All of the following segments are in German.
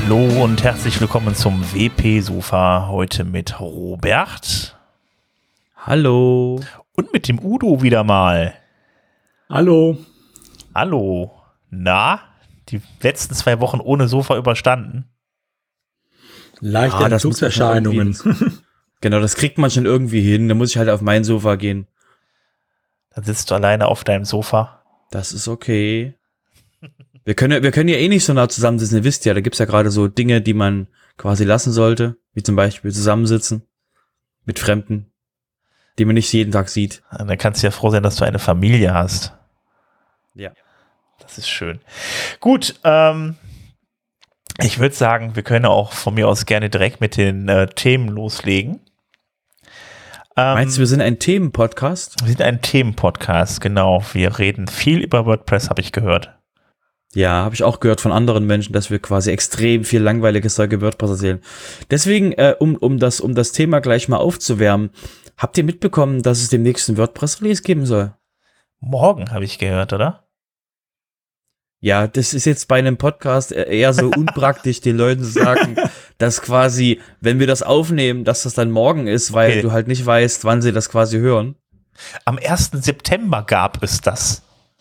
Hallo und herzlich willkommen zum WP-Sofa, heute mit Robert. Hallo. Und mit dem Udo wieder mal. Hallo. Hallo. Na, die letzten 2 Wochen ohne Sofa überstanden? Leichte Entzugserscheinungen. Genau, das kriegt man schon irgendwie hin. Da muss ich halt auf mein Sofa gehen. Dann sitzt du alleine auf deinem Sofa. Das ist okay. Wir können ja eh nicht so nah zusammensitzen. Ihr wisst ja, da gibt's ja gerade so Dinge, die man quasi lassen sollte. Wie zum Beispiel zusammensitzen mit Fremden, die man nicht jeden Tag sieht. Und dann kannst du ja froh sein, dass du eine Familie hast. Ja. Das ist schön. Gut, ich würde sagen, wir können auch von mir aus gerne direkt mit den Themen loslegen. Meinst du, wir sind ein Themenpodcast? Wir sind ein Themenpodcast, genau. Wir reden viel über WordPress, habe ich gehört. Ja, habe ich auch gehört von anderen Menschen, dass wir quasi extrem viel langweiliges Zeug über WordPress erzählen. Deswegen, um das Thema gleich mal aufzuwärmen, habt ihr mitbekommen, dass es demnächst einen WordPress-Release geben soll? Morgen, habe ich gehört, oder? Ja, das ist jetzt bei einem Podcast eher so unpraktisch, den Leuten zu sagen, dass quasi, wenn wir das aufnehmen, dass das dann morgen ist, weil du halt nicht weißt, wann sie das quasi hören. Am 1. September gab es das.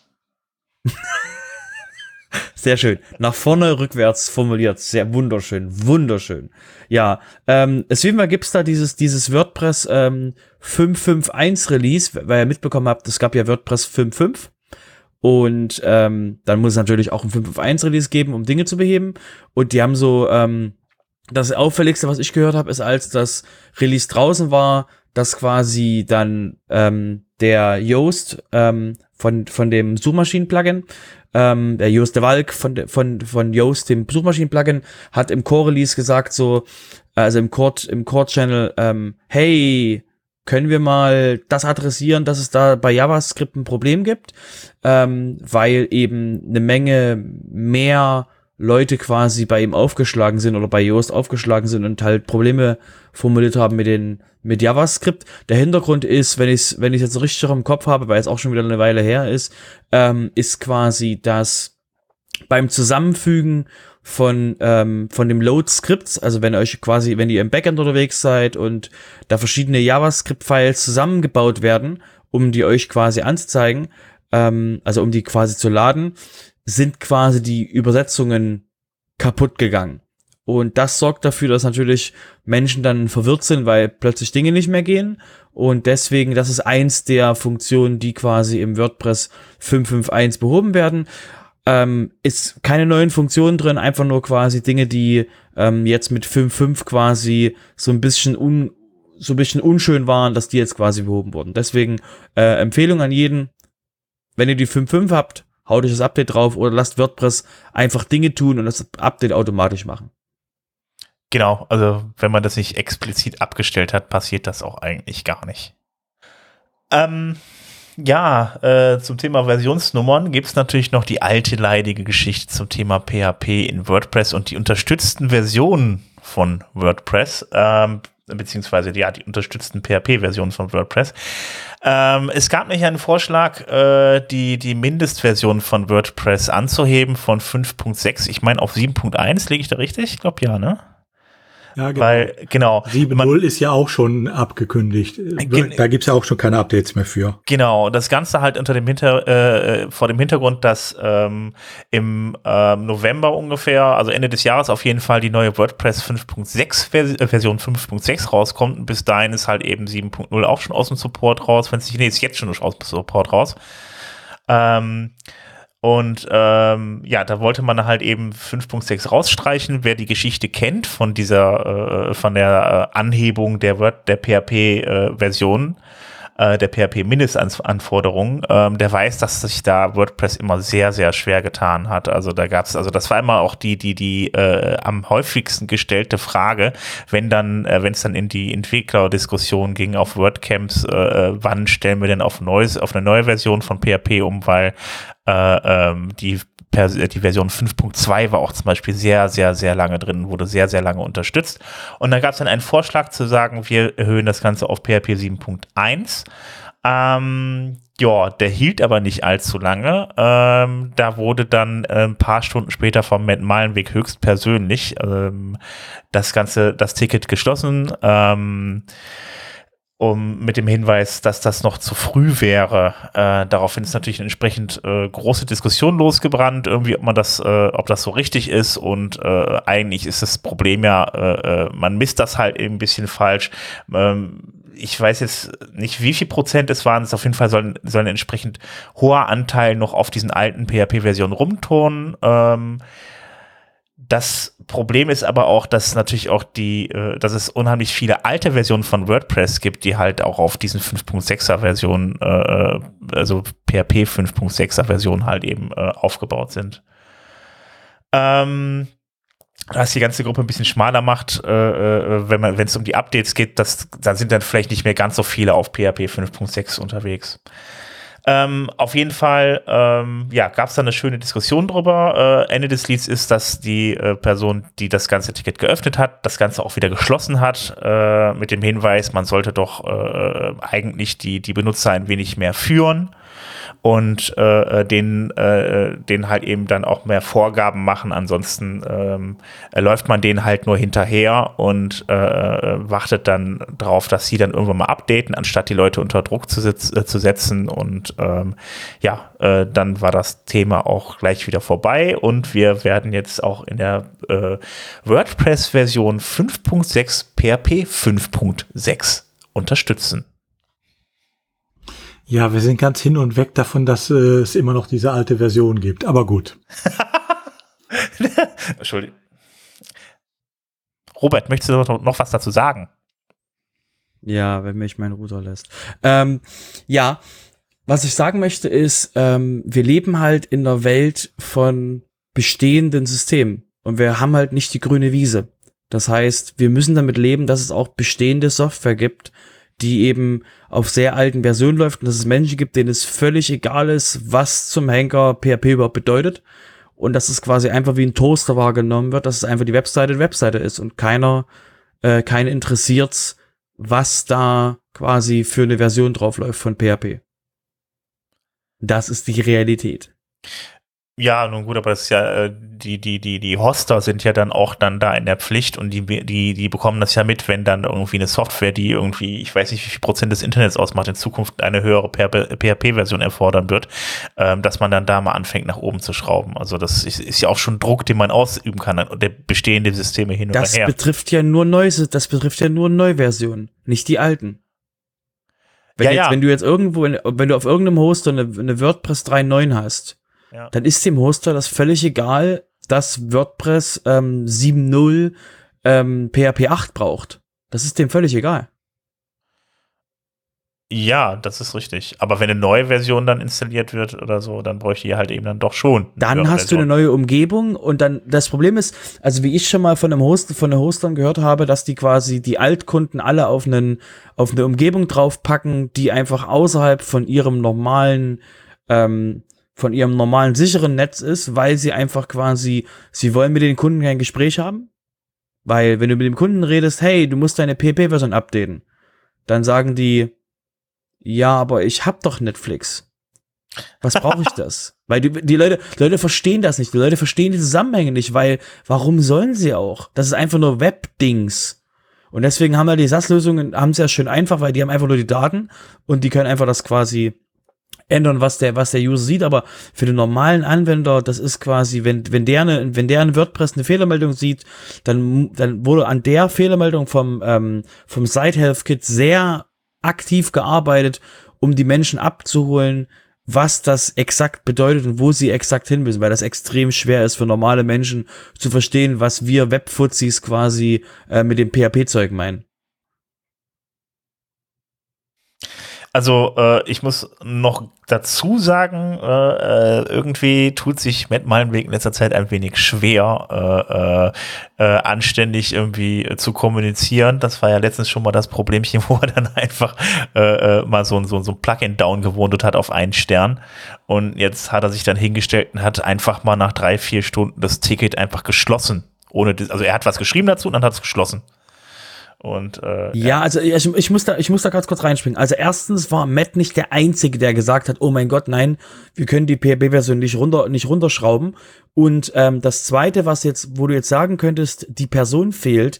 Sehr schön. Nach vorne, rückwärts formuliert. Sehr wunderschön. Wunderschön. Ja, auf jeden Fall gibt's da dieses WordPress 5.5.1 Release, weil ihr mitbekommen habt, es gab ja WordPress 5.5. Und dann muss es natürlich auch ein 5.5.1 Release geben, um Dinge zu beheben. Und die haben so, das Auffälligste, was ich gehört habe, ist, als das Release draußen war, dass quasi dann der Yoast von dem Suchmaschinen-Plugin, der Yoast de Valk von Yoast, dem Suchmaschinen-Plugin, hat im Core-Release gesagt, so, also im Core-Channel, hey, können wir mal das adressieren, dass es da bei JavaScript ein Problem gibt, weil eben eine Menge mehr Leute quasi bei ihm aufgeschlagen sind oder bei Yoast aufgeschlagen sind und halt Probleme formuliert haben mit JavaScript. Der Hintergrund ist, wenn ich jetzt so richtig im Kopf habe, weil es auch schon wieder eine Weile her ist quasi, dass beim Zusammenfügen von dem Load-Skripts, also wenn ihr im Backend unterwegs seid und da verschiedene JavaScript-Files zusammengebaut werden, um die euch quasi anzuzeigen, also um die quasi zu laden, sind quasi die Übersetzungen kaputt gegangen. Und das sorgt dafür, dass natürlich Menschen dann verwirrt sind, weil plötzlich Dinge nicht mehr gehen. Und deswegen, das ist eins der Funktionen, die quasi im WordPress 5.5.1 behoben werden. Ist keine neuen Funktionen drin, einfach nur quasi Dinge, die jetzt mit 5.5 quasi so ein bisschen unschön waren, dass die jetzt quasi behoben wurden. Deswegen Empfehlung an jeden, wenn ihr die 5.5 habt, haut euch das Update drauf oder lasst WordPress einfach Dinge tun und das Update automatisch machen. Genau, also wenn man das nicht explizit abgestellt hat, passiert das auch eigentlich gar nicht. Zum Thema Versionsnummern gibt es natürlich noch die alte leidige Geschichte zum Thema PHP in WordPress und die unterstützten Versionen von WordPress, beziehungsweise die unterstützten PHP-Versionen von WordPress. Es gab nicht einen Vorschlag, die Mindestversion von WordPress anzuheben von 5.6, ich meine auf 7.1, liege ich da richtig? Ich glaube ja, ne? Ja, genau. Weil, genau. 7.0 ist ja auch schon abgekündigt. Da gibt's ja auch schon keine Updates mehr für. Genau, das Ganze halt vor dem Hintergrund, dass im November ungefähr, also Ende des Jahres auf jeden Fall die neue WordPress 5.6 Version 5.6 rauskommt und bis dahin ist halt eben 7.0 auch schon aus dem Support raus, ist jetzt schon aus dem Support raus. Da wollte man halt eben 5.6 rausstreichen. Wer die Geschichte kennt von der Anhebung der PHP-Version, der PHP-Mindestanforderungen, der weiß, dass sich da WordPress immer sehr, sehr schwer getan hat. Also das war immer auch die am häufigsten gestellte Frage, wenn es dann in die Entwicklerdiskussion ging auf WordCamps, wann stellen wir denn auf eine neue Version von PHP um, weil die Version 5.2 war auch zum Beispiel sehr, sehr, sehr lange drin, wurde sehr, sehr lange unterstützt. Und dann gab es dann einen Vorschlag zu sagen, wir erhöhen das Ganze auf PHP 7.1. Ja, der hielt aber nicht allzu lange. Da wurde dann ein paar Stunden später vom Matt Malenweg höchstpersönlich das Ticket geschlossen, mit dem Hinweis, dass das noch zu früh wäre. Daraufhin ist natürlich eine entsprechend große Diskussion losgebrannt, irgendwie, ob das so richtig ist, und eigentlich ist das Problem ja, man misst das halt eben ein bisschen falsch. Ich weiß jetzt nicht, wie viel Prozent es waren. Auf jeden Fall soll ein entsprechend hoher Anteil noch auf diesen alten PHP-Versionen rumturnen. Das Problem ist aber auch, dass natürlich auch dass es unheimlich viele alte Versionen von WordPress gibt, die halt auch auf diesen 5.6er Versionen, also PHP 5.6er Versionen halt eben aufgebaut sind. Was die ganze Gruppe ein bisschen schmaler macht, wenn es um die Updates geht, dann sind dann vielleicht nicht mehr ganz so viele auf PHP 5.6 unterwegs. Auf jeden Fall, gab es da eine schöne Diskussion drüber. Ende des Lieds ist, dass die Person, die das ganze Ticket geöffnet hat, das Ganze auch wieder geschlossen hat, mit dem Hinweis, man sollte doch eigentlich die Benutzer ein wenig mehr führen und denen halt eben dann auch mehr Vorgaben machen. Ansonsten läuft man denen halt nur hinterher und wartet dann drauf, dass sie dann irgendwann mal updaten, anstatt die Leute unter Druck zu setzen. Und dann war das Thema auch gleich wieder vorbei, und wir werden jetzt auch in der WordPress-Version 5.6 PHP 5.6 unterstützen. Ja, wir sind ganz hin und weg davon, dass es immer noch diese alte Version gibt. Aber gut. Entschuldigung. Robert, möchtest du noch was dazu sagen? Ja, wenn mich mein Router lässt. Was ich sagen möchte ist, wir leben halt in einer Welt von bestehenden Systemen. Und wir haben halt nicht die grüne Wiese. Das heißt, wir müssen damit leben, dass es auch bestehende Software gibt, die eben auf sehr alten Versionen läuft, und dass es Menschen gibt, denen es völlig egal ist, was zum Henker PHP überhaupt bedeutet, und dass es quasi einfach wie ein Toaster wahrgenommen wird, dass es einfach die Webseite ist und keinen interessiert's, was da quasi für eine Version draufläuft von PHP. Das ist die Realität. Ja, nun gut, aber das ist ja, die Hoster sind ja dann auch da in der Pflicht, und die bekommen das ja mit, wenn dann irgendwie eine Software, die irgendwie, ich weiß nicht, wie viel Prozent des Internets ausmacht, in Zukunft eine höhere PHP-Version erfordern wird, dass man dann da mal anfängt, nach oben zu schrauben. Also das ist ja auch schon Druck, den man ausüben kann, der bestehende Systeme hin und her. Das betrifft ja nur Neuversionen, nicht die alten. Wenn du jetzt irgendwo, wenn du auf irgendeinem Hoster eine WordPress 3.9 hast, dann ist dem Hoster das völlig egal, dass WordPress 7.0 PHP 8 braucht. Das ist dem völlig egal. Ja, das ist richtig. Aber wenn eine neue Version dann installiert wird oder so, dann bräuchte ihr halt eben dann doch schon. Dann hast du eine neue Umgebung, und dann, das Problem ist, also wie ich schon mal von den Hostern gehört habe, dass die quasi die Altkunden alle auf eine Umgebung draufpacken, die einfach außerhalb von ihrem normalen sicheren Netz ist, weil sie einfach quasi, sie wollen mit den Kunden kein Gespräch haben. Weil, wenn du mit dem Kunden redest, hey, du musst deine PHP-Version updaten, dann sagen die, ja, aber ich hab doch Netflix. Was brauche ich das? Weil die Leute verstehen das nicht. Die Leute verstehen die Zusammenhänge nicht, weil, warum sollen sie auch? Das ist einfach nur Web-Dings. Und deswegen haben wir die SaaS-Lösungen, haben sie ja schön einfach, weil die haben einfach nur die Daten, und die können einfach das quasi ändern, was der User sieht. Aber für den normalen Anwender, das ist quasi, wenn der in WordPress eine Fehlermeldung sieht, dann wurde an der Fehlermeldung vom Site-Health-Kit sehr aktiv gearbeitet, um die Menschen abzuholen, was das exakt bedeutet und wo sie exakt hin müssen, weil das extrem schwer ist für normale Menschen zu verstehen, was wir Webfuzis quasi mit dem PHP-Zeug meinen. Also ich muss noch dazu sagen, irgendwie tut sich Matt Malenweg in letzter Zeit ein wenig schwer, anständig irgendwie zu kommunizieren. Das war ja letztens schon mal das Problemchen, wo er dann einfach mal so ein Plugin downgewohnt hat auf einen Stern. Und jetzt hat er sich dann hingestellt und hat einfach mal nach 3-4 Stunden das Ticket einfach geschlossen. Also er hat was geschrieben dazu und dann hat es geschlossen. Und ja, also ich muss da ganz kurz reinspringen. Also erstens war Matt nicht der Einzige, der gesagt hat, oh mein Gott, nein, wir können die PHP-Version nicht runterschrauben. Und das Zweite, wo du jetzt sagen könntest, die Person fehlt,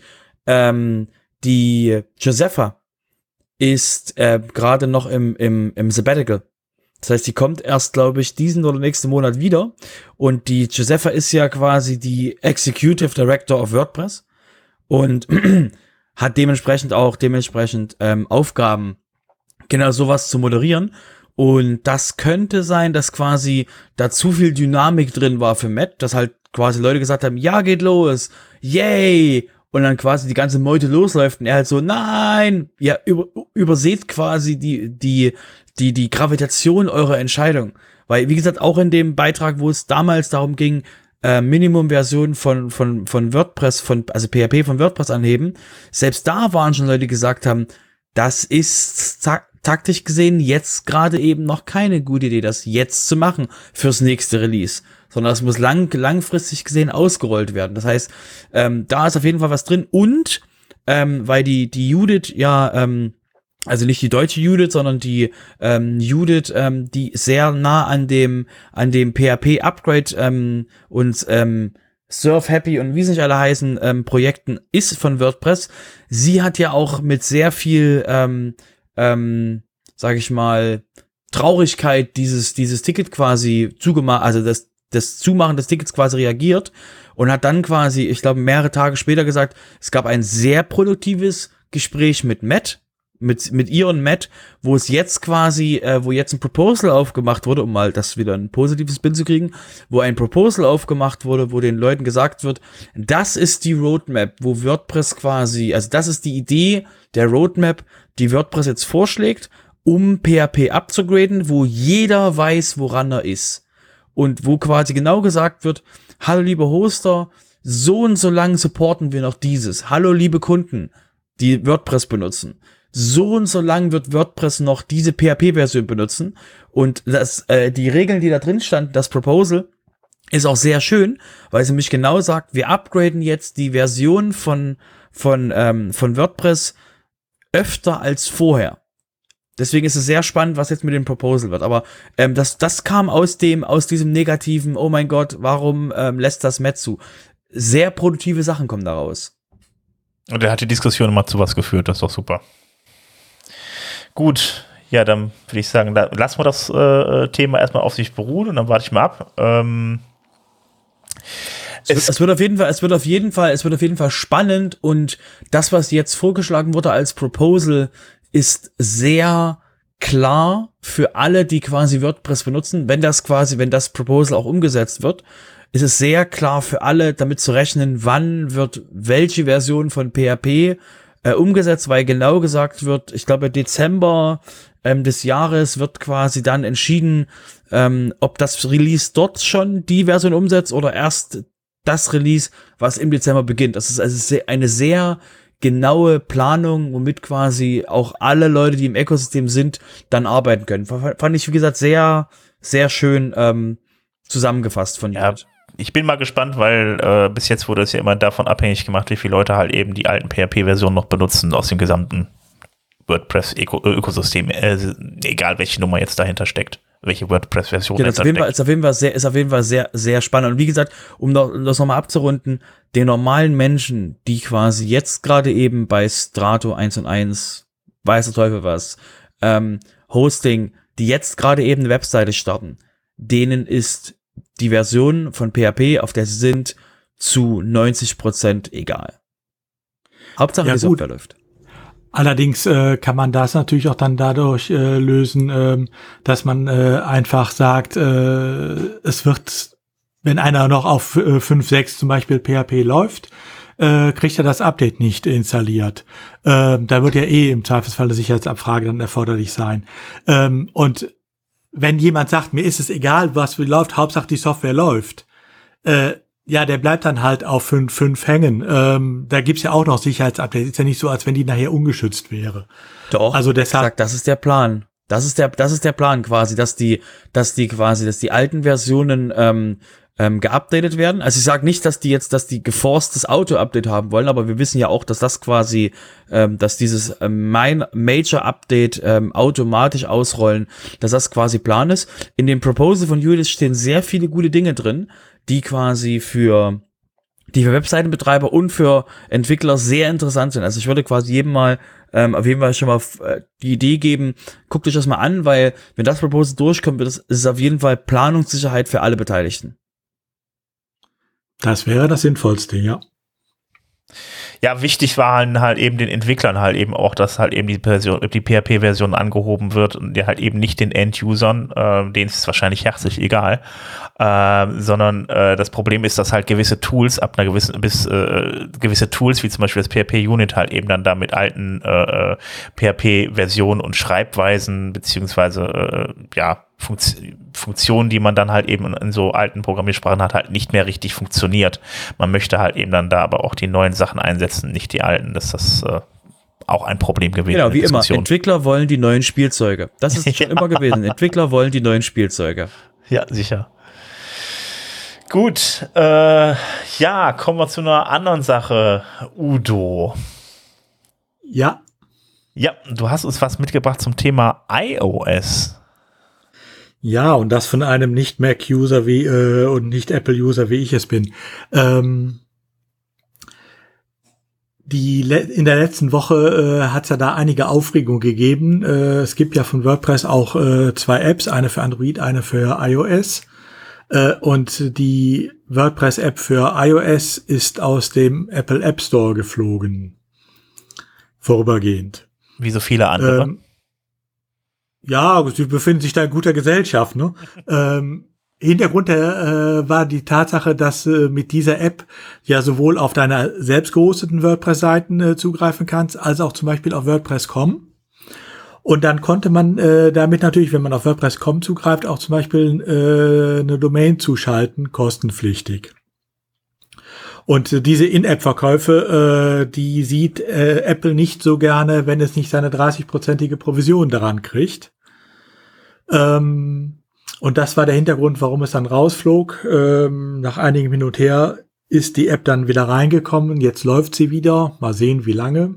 die Josepha ist gerade noch im Sabbatical. Das heißt, die kommt erst, glaube ich, diesen oder nächsten Monat wieder. Und die Josepha ist ja quasi die Executive Director of WordPress und hat dementsprechend Aufgaben, genau sowas zu moderieren. Und das könnte sein, dass quasi da zu viel Dynamik drin war für Matt, dass halt quasi Leute gesagt haben, ja, geht los, yay! Und dann quasi die ganze Meute losläuft und er halt so, nein! Ja, überseht quasi die Gravitation eurer Entscheidung. Weil, wie gesagt, auch in dem Beitrag, wo es damals darum ging, Minimum-Version von WordPress, also PHP von WordPress anheben, selbst da waren schon Leute, die gesagt haben, das ist taktisch gesehen jetzt gerade eben noch keine gute Idee, das jetzt zu machen fürs nächste Release, sondern das muss langfristig gesehen ausgerollt werden. Das heißt, da ist auf jeden Fall was drin und weil die Judith ja also nicht die deutsche Judith, sondern die Judith, die sehr nah an dem PHP-Upgrade und Surf Happy und wie sie nicht alle heißen, Projekten ist von WordPress. Sie hat ja auch mit sehr viel, sag ich mal, Traurigkeit dieses Ticket quasi zugemacht, also das Zumachen des Tickets quasi reagiert und hat dann quasi, ich glaube, mehrere Tage später gesagt, es gab ein sehr produktives Gespräch mit Matt, mit ihr und Matt, wo es jetzt quasi, wo jetzt ein Proposal aufgemacht wurde, um mal das wieder ein positives Bild zu kriegen, wo ein Proposal aufgemacht wurde, wo den Leuten gesagt wird, das ist die Roadmap, wo WordPress quasi, also das ist die Idee der Roadmap, die WordPress jetzt vorschlägt, um PHP abzugraden, wo jeder weiß, woran er ist. Und wo quasi genau gesagt wird, hallo liebe Hoster, so und so lang supporten wir noch dieses. Hallo liebe Kunden, die WordPress benutzen. So und so lang wird WordPress noch diese PHP-Version benutzen. Und die Regeln, die da drin standen, das Proposal, ist auch sehr schön, weil sie nämlich genau sagt, wir upgraden jetzt die Version von WordPress öfter als vorher. Deswegen ist es sehr spannend, was jetzt mit dem Proposal wird. Aber das kam aus diesem negativen, oh mein Gott, warum lässt das Matt zu? Sehr produktive Sachen kommen daraus. Und er hat die Diskussion immer zu was geführt, das ist doch super. Gut, ja, dann würde ich sagen, lassen wir das Thema erstmal auf sich beruhen und dann warte ich mal ab. Es wird auf jeden Fall spannend und das, was jetzt vorgeschlagen wurde als Proposal, ist sehr klar für alle, die quasi WordPress benutzen. Wenn das Proposal auch umgesetzt wird, ist es sehr klar für alle, damit zu rechnen, wann wird welche Version von PHP umgesetzt, weil genau gesagt wird, ich glaube Dezember des Jahres wird quasi dann entschieden, ob das Release dort schon die Version umsetzt oder erst das Release, was im Dezember beginnt. Das ist also eine sehr genaue Planung, womit quasi auch alle Leute, die im Ökosystem sind, dann arbeiten können. Fand ich, wie gesagt, sehr, sehr schön zusammengefasst von ja. Ich bin mal gespannt, weil bis jetzt wurde es ja immer davon abhängig gemacht, wie viele Leute halt eben die alten PHP-Versionen noch benutzen aus dem gesamten WordPress-Ökosystem, egal welche Nummer jetzt dahinter steckt, welche WordPress-Version dahinter steckt. Ist auf jeden Fall sehr, sehr spannend. Und wie gesagt, um das nochmal abzurunden, den normalen Menschen, die quasi jetzt gerade eben bei Strato 1&1, weiß der Teufel was, Hosting, die jetzt gerade eben eine Webseite starten, denen ist die Version von PHP, auf der sie sind, zu 90% egal. Hauptsache die Software läuft. Allerdings kann man das natürlich auch dann dadurch lösen, dass man einfach sagt, es wird, wenn einer noch auf 5.6 zum Beispiel PHP läuft, kriegt er das Update nicht installiert. Da wird ja im Zweifelsfall eine Sicherheitsabfrage dann erforderlich sein. Und wenn jemand sagt, mir ist es egal, was läuft, Hauptsache die Software läuft, ja, der bleibt dann halt auf 5.5 hängen. Da gibt's ja auch noch Sicherheitsupdates. Ist ja nicht so, als wenn die nachher ungeschützt wäre. Doch, also deshalb, das ist der Plan. Das ist der Plan quasi, dass die alten Versionen geupdatet werden. Also ich sage nicht, dass die geforst das Auto-Update haben wollen, aber wir wissen ja auch, dass das quasi, dass dieses Major-Update automatisch ausrollen, dass das quasi Plan ist. In dem Proposal von Ulyss stehen sehr viele gute Dinge drin, die quasi für Webseitenbetreiber und für Entwickler sehr interessant sind. Also ich würde quasi jedem mal auf jeden Fall schon mal die Idee geben, guckt euch das mal an, weil wenn das Proposal durchkommt, ist es auf jeden Fall Planungssicherheit für alle Beteiligten. Das wäre das Sinnvollste, ja. Ja, wichtig war halt eben den Entwicklern halt eben auch, dass halt eben die PHP-Version angehoben wird und die halt eben nicht den End-Usern, denen ist es wahrscheinlich herzlich egal, sondern das Problem ist, dass halt gewisse Tools ab einer gewisse Tools, wie zum Beispiel das PHP-Unit halt eben dann da mit alten PHP-Versionen und Schreibweisen beziehungsweise Funktionen, die man dann halt eben in so alten Programmiersprachen hat, halt nicht mehr richtig funktioniert. Man möchte halt eben dann da aber auch die neuen Sachen einsetzen, nicht die alten. Das ist auch ein Problem gewesen. Genau, wie immer. Entwickler wollen die neuen Spielzeuge. Das ist schon immer gewesen. Entwickler wollen die neuen Spielzeuge. Ja, sicher. Gut, kommen wir zu einer anderen Sache. Udo. Ja. Ja, du hast uns was mitgebracht zum Thema iOS. Ja, und das von einem Nicht-Mac-User und Nicht-Apple-User, wie ich es bin. In der letzten Woche hat es ja da einige Aufregung gegeben. Es gibt ja von WordPress auch 2 Apps, eine für Android, eine für iOS. Und die WordPress-App für iOS ist aus dem Apple App Store geflogen. Vorübergehend. Wie so viele andere. Ja, sie befinden sich da in guter Gesellschaft, ne? Hintergrund war die Tatsache, dass mit dieser App ja sowohl auf deiner selbst gehosteten WordPress-Seiten zugreifen kannst, als auch zum Beispiel auf WordPress.com. Und dann konnte man damit natürlich, wenn man auf WordPress.com zugreift, auch zum Beispiel eine Domain zuschalten, kostenpflichtig. Und diese In-App-Verkäufe, die sieht Apple nicht so gerne, wenn es nicht seine 30%ige Provision daran kriegt. Und das war der Hintergrund, warum es dann rausflog. Nach einigem Hin und Her ist die App dann wieder reingekommen. Jetzt läuft sie wieder. Mal sehen, wie lange.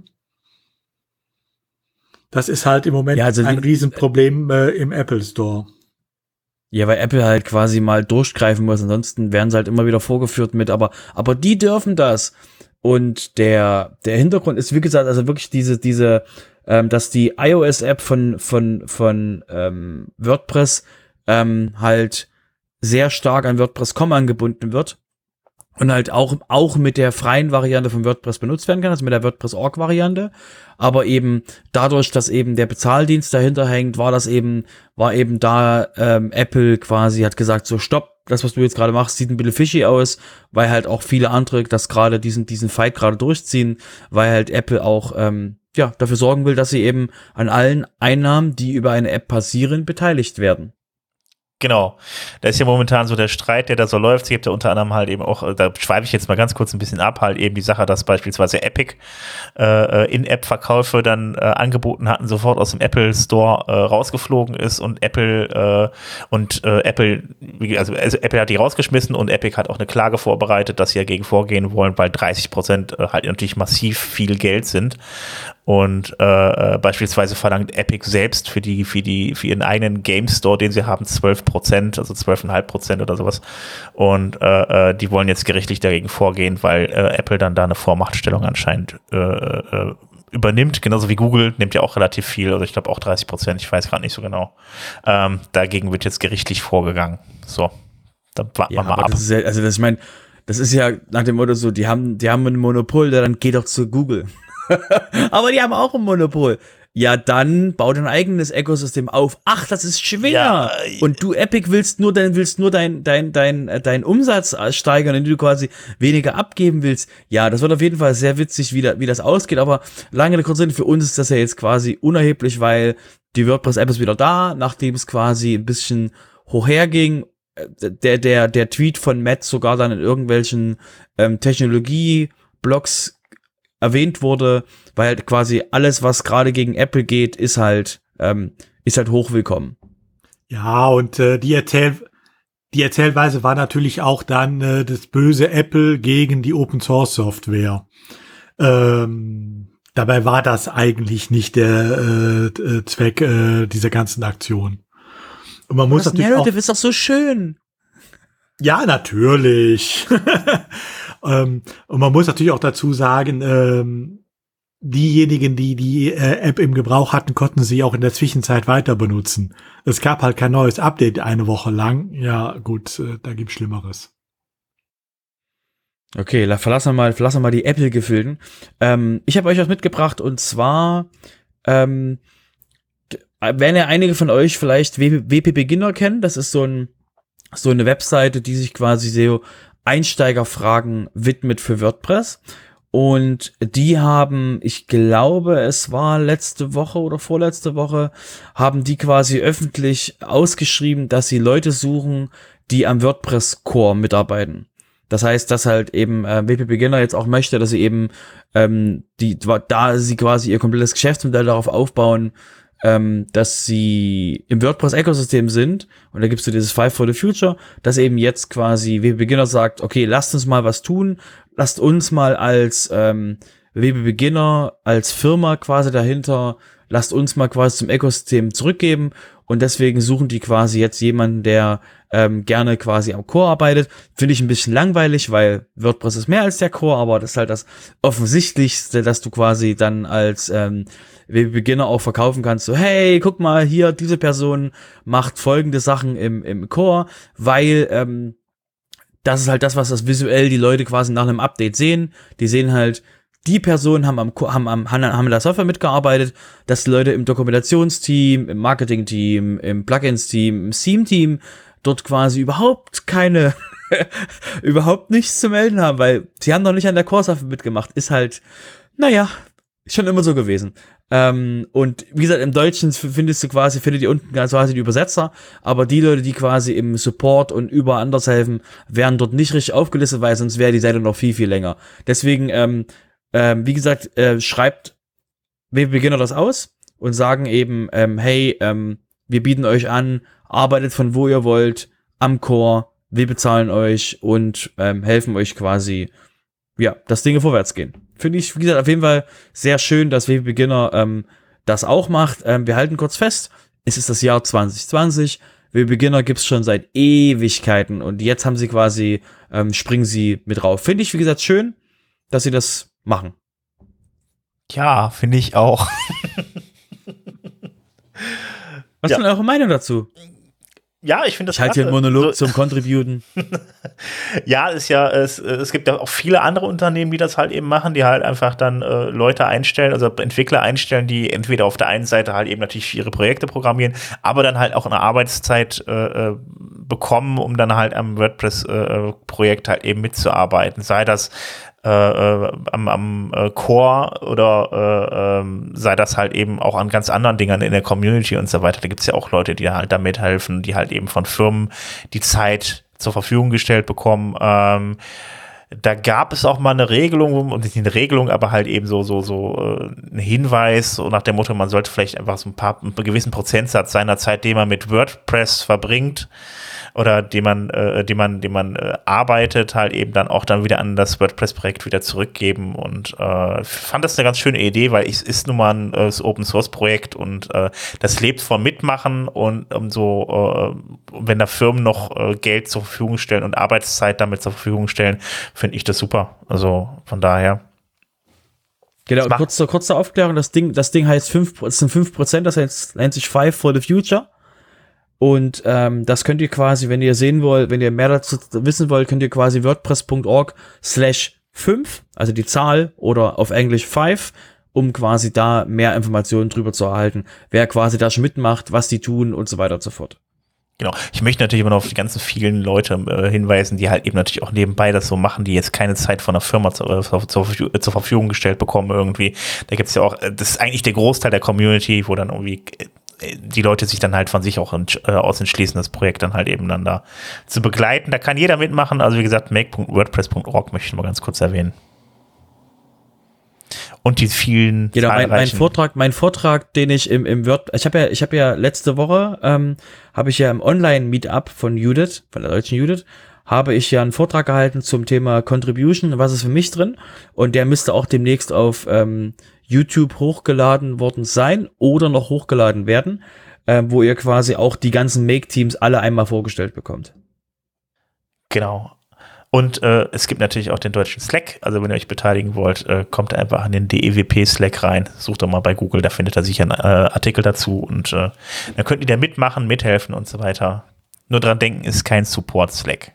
Das ist halt im Moment ein Riesenproblem im Apple Store. Ja, weil Apple halt quasi mal durchgreifen muss, ansonsten werden sie halt immer wieder vorgeführt mit, aber die dürfen das. Und der Hintergrund ist, wie gesagt, also wirklich diese, dass die iOS-App von WordPress halt sehr stark an WordPress.com angebunden wird und halt auch mit der freien Variante von WordPress benutzt werden kann, also mit der WordPress.org-Variante. Aber eben dadurch, dass eben der Bezahldienst dahinter hängt, war eben da Apple quasi hat gesagt, so stopp, das, was du jetzt gerade machst, sieht ein bisschen fishy aus, weil halt auch viele andere das gerade diesen Fight gerade durchziehen, weil halt Apple auch dafür sorgen will, dass sie eben an allen Einnahmen, die über eine App passieren, beteiligt werden. Genau, da ist ja momentan so der Streit, der da so läuft. Es gibt ja unter anderem halt eben auch, da schweife ich jetzt mal ganz kurz ein bisschen ab, halt eben die Sache, dass beispielsweise Epic In-App-Verkäufe dann angeboten hatten, sofort aus dem Apple Store rausgeflogen ist und Apple hat die rausgeschmissen und Epic hat auch eine Klage vorbereitet, dass sie dagegen vorgehen wollen, weil 30% halt natürlich massiv viel Geld sind. Und beispielsweise verlangt Epic selbst für ihren eigenen Game Store, den sie haben, 12%, also 12,5% oder sowas. Und die wollen jetzt gerichtlich dagegen vorgehen, weil Apple dann da eine Vormachtstellung anscheinend übernimmt. Genauso wie Google nimmt ja auch relativ viel, also ich glaube auch 30%, ich weiß gerade nicht so genau. Dagegen wird jetzt gerichtlich vorgegangen. So, dann warten wir mal ab. Das ist ja, also ich meine, das ist ja nach dem Motto so, die haben ein Monopol, dann geht doch zu Google. Aber die haben auch ein Monopol. Ja, dann bau dein eigenes Ökosystem auf. Ach, das ist schwer. Ja. Und du, Epic, willst nur deinen Umsatz steigern, indem du quasi weniger abgeben willst. Ja, das wird auf jeden Fall sehr witzig, wie das ausgeht. Aber lange kurz Sinn, für uns ist das ja jetzt quasi unerheblich, weil die WordPress-App ist wieder da, nachdem es quasi ein bisschen hoch herging. Der Tweet von Matt sogar dann in irgendwelchen Technologie-Blogs erwähnt wurde, weil halt quasi alles, was gerade gegen Apple geht, ist halt hochwillkommen. Ja, und die erzählen die Erzählweise war natürlich auch dann das böse Apple gegen die Open-Source-Software. Dabei war das eigentlich nicht der Zweck dieser ganzen Aktion. Und man muss das natürlich Narrative ist doch so schön. Ja, natürlich. Und man muss natürlich auch dazu sagen, diejenigen, die die App im Gebrauch hatten, konnten sie auch in der Zwischenzeit weiter benutzen. Es gab halt kein neues Update eine Woche lang. Ja, gut, da gibt's Schlimmeres. Okay, verlassen wir mal die Apple-Gefilden. Ich habe euch was mitgebracht und zwar werden ja einige von euch vielleicht WP Beginner kennen. Das ist so eine Webseite, die sich quasi so Einsteigerfragen widmet für WordPress. Und die haben, ich glaube, es war letzte Woche oder vorletzte Woche, haben die quasi öffentlich ausgeschrieben, dass sie Leute suchen, die am WordPress-Core mitarbeiten. Das heißt, dass halt eben WP Beginner jetzt auch möchte, dass sie eben da sie quasi ihr komplettes Geschäftsmodell darauf aufbauen, dass sie im WordPress-Ökosystem sind, und da gibt's so dieses Five for the Future, dass eben jetzt quasi WP Beginner sagt, okay, lasst uns mal was tun, lasst uns mal als WP Beginner, als Firma quasi dahinter, lasst uns mal quasi zum Ökosystem zurückgeben, und deswegen suchen die quasi jetzt jemanden, der gerne quasi am Core arbeitet. Finde ich ein bisschen langweilig, weil WordPress ist mehr als der Core, aber das ist halt das Offensichtlichste, dass du quasi dann als Beginner auch verkaufen kannst, so, hey, guck mal, hier, diese Person macht folgende Sachen im Core, weil das ist halt das, was das visuell die Leute quasi nach einem Update sehen. Die sehen halt, die Personen haben in der Software mitgearbeitet, dass die Leute im Dokumentationsteam, im Marketing-Team, im Plugins-Team, im Theme-Team dort quasi überhaupt nichts zu melden haben, weil sie haben noch nicht an der Core-Software mitgemacht. Ist halt, naja, schon immer so gewesen. Und wie gesagt, im Deutschen findet ihr unten quasi die Übersetzer, aber die Leute, die quasi im Support und überall anders helfen, werden dort nicht richtig aufgelistet, weil sonst wäre die Seite noch viel, viel länger. Deswegen, wie gesagt, schreibt WP Beginner das aus und sagen eben, hey, wir bieten euch an, arbeitet von wo ihr wollt, am Core, wir bezahlen euch und helfen euch quasi, ja, dass Dinge vorwärts gehen. Finde ich, wie gesagt, auf jeden Fall sehr schön, dass WP Beginner das auch macht. Wir halten kurz fest, es ist das Jahr 2020, WP Beginner gibt's schon seit Ewigkeiten und jetzt haben sie quasi, springen sie mit drauf. Finde ich, wie gesagt, schön, dass sie das machen. Ja, finde ich auch. Was ist denn eure Meinung dazu? Ja, ich finde das. Ich halte hier einen Monolog zum Contributen. Ja, es gibt ja auch viele andere Unternehmen, die das halt eben machen, die halt einfach dann Leute einstellen, also Entwickler einstellen, die entweder auf der einen Seite halt eben natürlich ihre Projekte programmieren, aber dann halt auch eine Arbeitszeit bekommen, um dann halt am WordPress-Projekt halt eben mitzuarbeiten. Sei das am Core oder sei das halt eben auch an ganz anderen Dingern in der Community und so weiter. Da gibt es ja auch Leute, die halt da mithelfen, die halt eben von Firmen die Zeit zur Verfügung gestellt bekommen. Da gab es auch mal eine Regelung, und nicht eine Regelung, aber halt eben so ein Hinweis, so nach dem Motto, man sollte vielleicht einfach so einen gewissen Prozentsatz seiner Zeit, den man mit WordPress verbringt, oder die man arbeitet, halt eben dann auch dann wieder an das WordPress-Projekt wieder zurückgeben, und fand das eine ganz schöne Idee, weil es ist nun mal ein Open-Source-Projekt und das lebt vom Mitmachen, und wenn da Firmen noch Geld zur Verfügung stellen und Arbeitszeit damit zur Verfügung stellen, finde ich das super. Also von daher. Genau, kurze Aufklärung, das Ding heißt 5%, es sind 5%, das nennt sich Five for the Future. Und das könnt ihr quasi, wenn ihr sehen wollt, wenn ihr mehr dazu wissen wollt, könnt ihr quasi wordpress.org/5, also die Zahl, oder auf Englisch 5, um quasi da mehr Informationen drüber zu erhalten, wer quasi da schon mitmacht, was die tun und so weiter und so fort. Genau. Ich möchte natürlich immer noch auf die ganzen vielen Leute hinweisen, die halt eben natürlich auch nebenbei das so machen, die jetzt keine Zeit von der Firma zur Verfügung gestellt bekommen irgendwie. Da gibt's ja auch, das ist eigentlich der Großteil der Community, wo dann irgendwie die Leute sich dann halt von sich auch aus entschließen, das Projekt dann halt eben dann da zu begleiten. Da kann jeder mitmachen. Also wie gesagt, make.wordpress.org möchte ich mal ganz kurz erwähnen. und die vielen Genau, mein Vortrag, den ich im Word, ich habe ja letzte Woche, habe ich ja im Online-Meetup von Judith, von der deutschen Judith, habe ich ja einen Vortrag gehalten zum Thema Contribution, was ist für mich drin, und der müsste auch demnächst auf YouTube hochgeladen worden sein oder noch hochgeladen werden, wo ihr quasi auch die ganzen Make-Teams alle einmal vorgestellt bekommt. Genau. Und es gibt natürlich auch den deutschen Slack. Also wenn ihr euch beteiligen wollt, kommt einfach in den DEWP Slack rein. Sucht doch mal bei Google, da findet ihr sicher einen Artikel dazu. Und dann könnt ihr da mitmachen, mithelfen und so weiter. Nur dran denken, ist kein Support-Slack.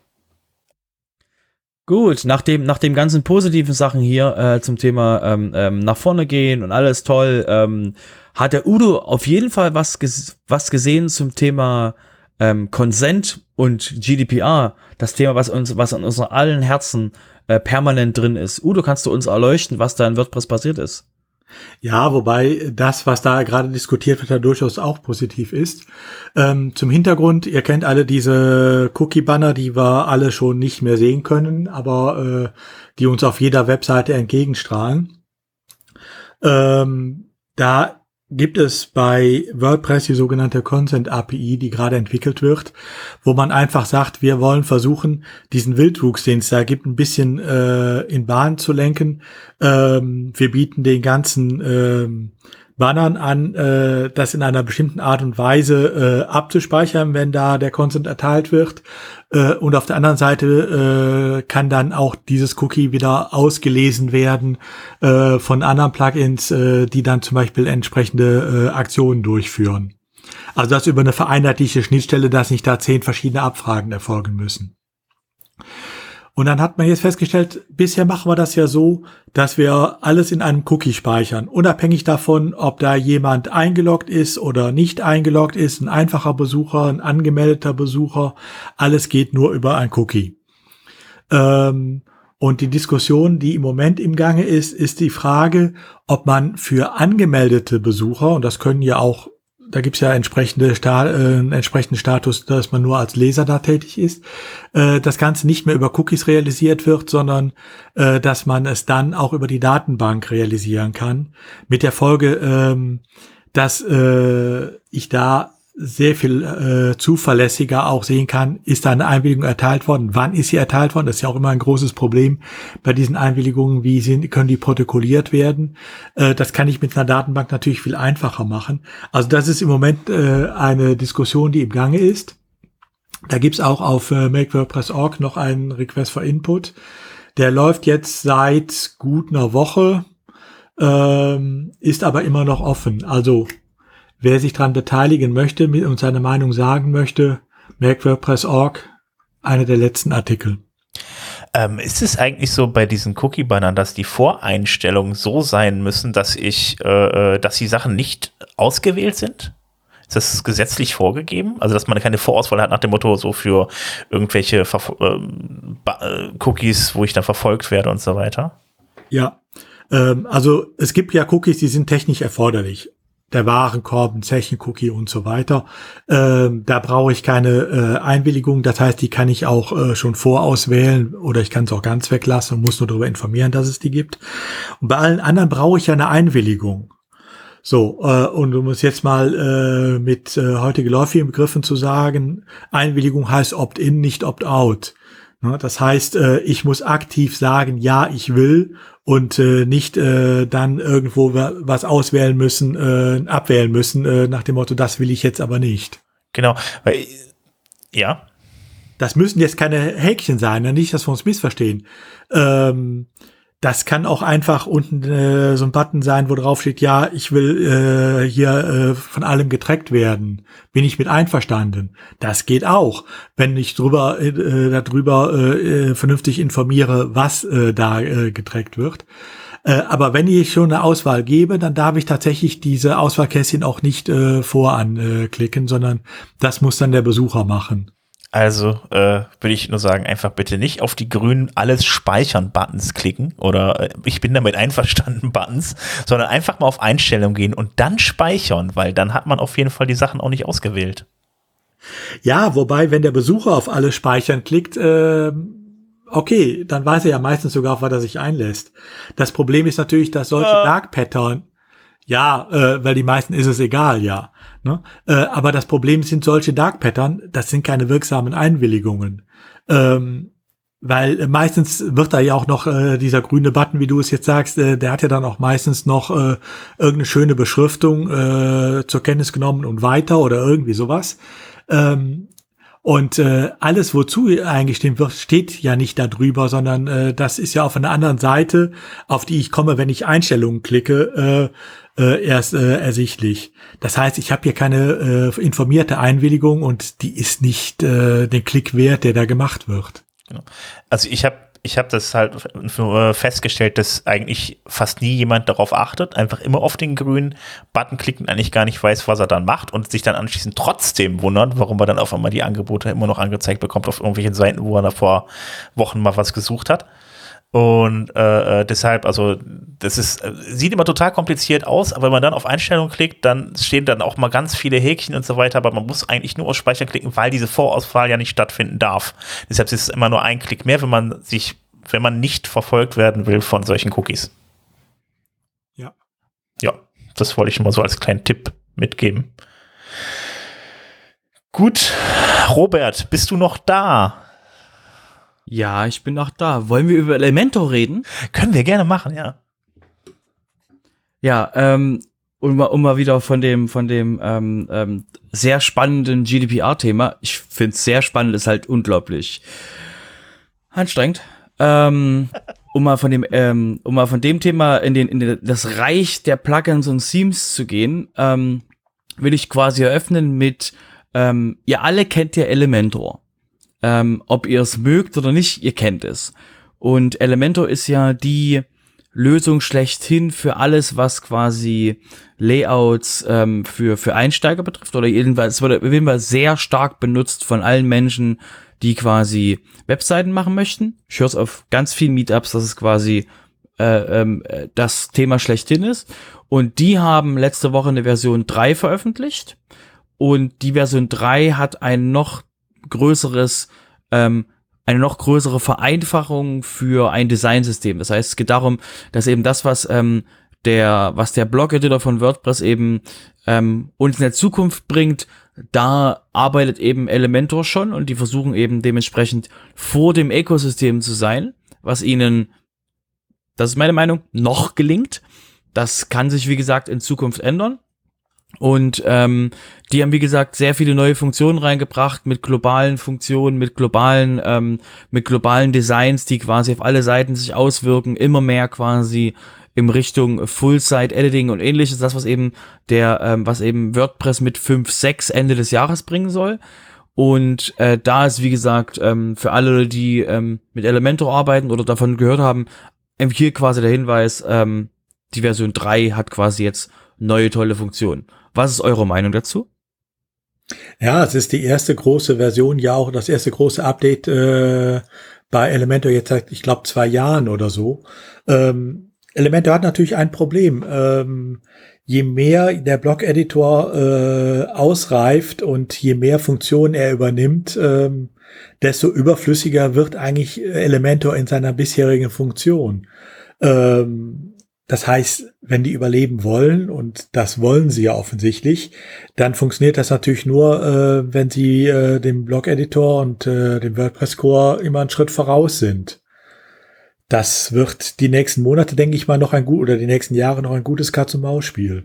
Gut, nach dem ganzen positiven Sachen hier zum Thema nach vorne gehen und alles toll, hat der Udo auf jeden Fall was gesehen zum Thema Consent und GDPR, das Thema, was in unseren allen Herzen permanent drin ist. Udo, kannst du uns erleuchten, was da in WordPress passiert ist? Ja, wobei das, was da gerade diskutiert wird, ja durchaus auch positiv ist. Zum Hintergrund, ihr kennt alle diese Cookie-Banner, die wir alle schon nicht mehr sehen können, aber die uns auf jeder Webseite entgegenstrahlen. Da gibt es bei WordPress die sogenannte Consent API, die gerade entwickelt wird, wo man einfach sagt, wir wollen versuchen, diesen Wildwuchs, den es da gibt, ein bisschen in Bahn zu lenken. Wir bieten den ganzen Bannern an, das in einer bestimmten Art und Weise abzuspeichern, wenn da der Consent erteilt wird. Und auf der anderen Seite kann dann auch dieses Cookie wieder ausgelesen werden von anderen Plugins, die dann zum Beispiel entsprechende Aktionen durchführen. Also das über eine vereinheitlichte Schnittstelle, dass nicht da 10 verschiedene Abfragen erfolgen müssen. Und dann hat man jetzt festgestellt, bisher machen wir das ja so, dass wir alles in einem Cookie speichern, unabhängig davon, ob da jemand eingeloggt ist oder nicht eingeloggt ist, ein einfacher Besucher, ein angemeldeter Besucher, alles geht nur über ein Cookie. Und die Diskussion, die im Moment im Gange ist die Frage, ob man für angemeldete Besucher, und das können ja auch, da gibt's ja entsprechenden Status, dass man nur als Leser da tätig ist, das Ganze nicht mehr über Cookies realisiert wird, sondern dass man es dann auch über die Datenbank realisieren kann. Mit der Folge, dass ich da sehr viel zuverlässiger auch sehen kann, ist da eine Einwilligung erteilt worden, wann ist sie erteilt worden, das ist ja auch immer ein großes Problem bei diesen Einwilligungen, können die protokolliert werden, das kann ich mit einer Datenbank natürlich viel einfacher machen. Also das ist im Moment eine Diskussion, die im Gange ist. Da gibt's auch auf MakeWordPress.org noch einen Request for Input, der läuft jetzt seit gut einer Woche, ist aber immer noch offen, also wer sich daran beteiligen möchte und seine Meinung sagen möchte, MakeWordPress.org, einer der letzten Artikel. Ist es eigentlich so bei diesen Cookie-Bannern, dass die Voreinstellungen so sein müssen, dass dass die Sachen nicht ausgewählt sind? Ist das gesetzlich vorgegeben? Also, dass man keine Vorauswahl hat nach dem Motto, so für irgendwelche Cookies, wo ich dann verfolgt werde und so weiter? Ja, also es gibt ja Cookies, die sind technisch erforderlich. Der Warenkorb, ein Zechen-Cookie und so weiter. Da brauche ich keine Einwilligung. Das heißt, die kann ich auch schon vorauswählen oder ich kann es auch ganz weglassen und muss nur darüber informieren, dass es die gibt. Und bei allen anderen brauche ich ja eine Einwilligung. So, und um es jetzt mal mit heute geläufigen Begriffen zu sagen, Einwilligung heißt Opt-in, nicht Opt-out. Das heißt, ich muss aktiv sagen, ja, ich will und nicht dann irgendwo was auswählen müssen, abwählen müssen, nach dem Motto, das will ich jetzt aber nicht. Genau, weil, ja. Das müssen jetzt keine Häkchen sein, nicht, dass wir uns missverstehen. Das kann auch einfach unten so ein Button sein, wo drauf steht, ja, ich will hier von allem getrackt werden. Bin ich mit einverstanden? Das geht auch, wenn ich darüber vernünftig informiere, was da getrackt wird. Aber wenn ich schon eine Auswahl gebe, dann darf ich tatsächlich diese Auswahlkästchen auch nicht voranklicken, sondern das muss dann der Besucher machen. Also würde ich nur sagen, einfach bitte nicht auf die grünen alles speichern Buttons klicken oder ich bin damit einverstanden Buttons, sondern einfach mal auf Einstellungen gehen und dann speichern, weil dann hat man auf jeden Fall die Sachen auch nicht ausgewählt. Ja, wobei, wenn der Besucher auf alles speichern klickt, okay, dann weiß er ja meistens sogar, auf was er sich einlässt. Das Problem ist natürlich, dass solche Dark Pattern, weil die meisten ist es egal, ja. Ne? Aber das Problem sind solche Dark Pattern, das sind keine wirksamen Einwilligungen. Weil meistens wird da ja auch noch dieser grüne Button, wie du es jetzt sagst, der hat ja dann auch meistens noch irgendeine schöne Beschriftung zur Kenntnis genommen und weiter oder irgendwie sowas. Und alles, wozu eingestimmt wird, steht ja nicht da drüber, sondern das ist ja auf einer anderen Seite, auf die ich komme, wenn ich Einstellungen klicke, erst ersichtlich. Das heißt, ich habe hier keine informierte Einwilligung und die ist nicht den Klick wert, der da gemacht wird. Genau. Also ich hab das halt festgestellt, dass eigentlich fast nie jemand darauf achtet, einfach immer auf den grünen Button klicken, eigentlich gar nicht weiß, was er dann macht und sich dann anschließend trotzdem wundert, warum er dann auf einmal die Angebote immer noch angezeigt bekommt auf irgendwelchen Seiten, wo er da vor Wochen mal was gesucht hat. Und deshalb, also das sieht immer total kompliziert aus, aber wenn man dann auf Einstellungen klickt, dann stehen dann auch mal ganz viele Häkchen und so weiter, aber man muss eigentlich nur auf Speichern klicken, weil diese Vorauswahl ja nicht stattfinden darf. Deshalb ist es immer nur ein Klick mehr, wenn man nicht verfolgt werden will von solchen Cookies. Ja. Ja, das wollte ich mal so als kleinen Tipp mitgeben. Gut, Robert, bist du noch da? Ja, ich bin noch da. Wollen wir über Elementor reden? Können wir gerne machen, ja. Ja, um mal wieder von dem sehr spannenden GDPR-Thema. Ich finde es sehr spannend, ist halt unglaublich anstrengend. Um mal von dem Thema in das Reich der Plugins und Themes zu gehen, will ich quasi eröffnen mit ihr alle kennt ja Elementor. Ob ihr es mögt oder nicht, ihr kennt es. Und Elementor ist ja die Lösung schlechthin für alles, was quasi Layouts für Einsteiger betrifft. Oder jedenfalls, es wird jedenfalls sehr stark benutzt von allen Menschen, die quasi Webseiten machen möchten. Ich höre es auf ganz vielen Meetups, dass es quasi das Thema schlechthin ist. Und die haben letzte Woche eine Version 3 veröffentlicht. Und die Version 3 hat eine noch größere Vereinfachung für ein Designsystem. Das heißt, es geht darum, dass eben das, was der Blog-Editor von WordPress eben uns in der Zukunft bringt, da arbeitet eben Elementor schon und die versuchen eben dementsprechend vor dem Ökosystem zu sein, was ihnen, das ist meine Meinung, noch gelingt. Das kann sich, wie gesagt, in Zukunft ändern. Und die haben, wie gesagt, sehr viele neue Funktionen reingebracht mit globalen Funktionen, mit globalen Designs, die quasi auf alle Seiten sich auswirken, immer mehr quasi in Richtung Full-Site-Editing und ähnliches, das, was eben WordPress mit 5.6 Ende des Jahres bringen soll. Und da ist, wie gesagt, für alle, die mit Elementor arbeiten oder davon gehört haben, hier quasi der Hinweis, die Version 3 hat quasi jetzt neue tolle Funktionen. Was ist eure Meinung dazu? Ja, es ist die erste große Version, ja auch das erste große Update bei Elementor jetzt seit, ich glaube, 2 Jahren oder so. Elementor hat natürlich ein Problem. Je mehr der Blog-Editor ausreift und je mehr Funktionen er übernimmt, desto überflüssiger wird eigentlich Elementor in seiner bisherigen Funktion. Das heißt, wenn die überleben wollen, und das wollen sie ja offensichtlich, dann funktioniert das natürlich nur, wenn sie dem Blog-Editor und dem WordPress-Core immer einen Schritt voraus sind. Das wird die nächsten Monate, denke ich mal, oder die nächsten Jahre noch ein gutes Katz-und-Maus-Spiel.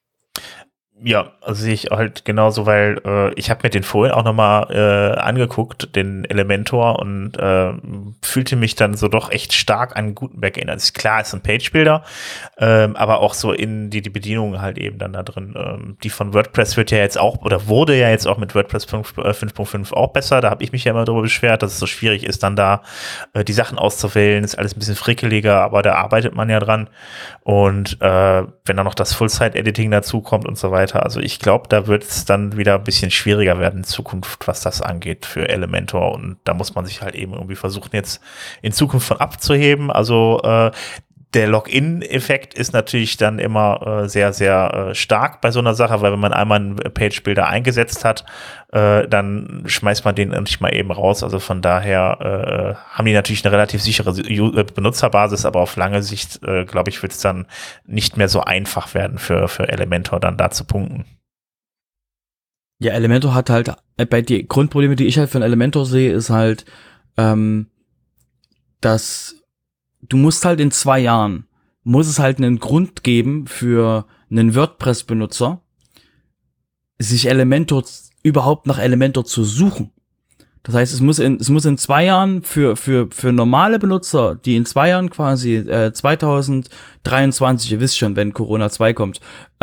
Ja, also sehe ich halt genauso, weil ich habe mir den vorhin auch nochmal angeguckt, den Elementor, und fühlte mich dann so doch echt stark an Gutenberg erinnert. Also klar, ist ein Page-Builder, aber auch so in die Bedienung halt eben dann da drin. Die von WordPress wurde ja jetzt auch mit WordPress 5.5 auch besser. Da habe ich mich ja immer darüber beschwert, dass es so schwierig ist, dann da die Sachen auszuwählen. Ist alles ein bisschen frickeliger, aber da arbeitet man ja dran. Und wenn dann noch das Full-Site-Editing dazu kommt und so weiter. Also ich glaube, da wird es dann wieder ein bisschen schwieriger werden in Zukunft, was das angeht für Elementor. Und da muss man sich halt eben irgendwie versuchen, jetzt in Zukunft von abzuheben. Also der Login-Effekt ist natürlich dann immer sehr, sehr stark bei so einer Sache, weil wenn man einmal einen Page-Builder eingesetzt hat, dann schmeißt man den nicht mal eben raus. Also von daher haben die natürlich eine relativ sichere Benutzerbasis, aber auf lange Sicht, glaube ich, wird es dann nicht mehr so einfach werden für Elementor dann da zu punkten. Ja, Elementor hat halt, bei die Grundprobleme, die ich halt von Elementor sehe, ist halt, dass du musst halt in 2 Jahren, muss es halt einen Grund geben für einen WordPress-Benutzer, sich überhaupt nach Elementor zu suchen. Das heißt, es muss in 2 Jahren für normale Benutzer, die in 2 Jahren quasi 2023, ihr wisst schon, wenn Corona 2 kommt,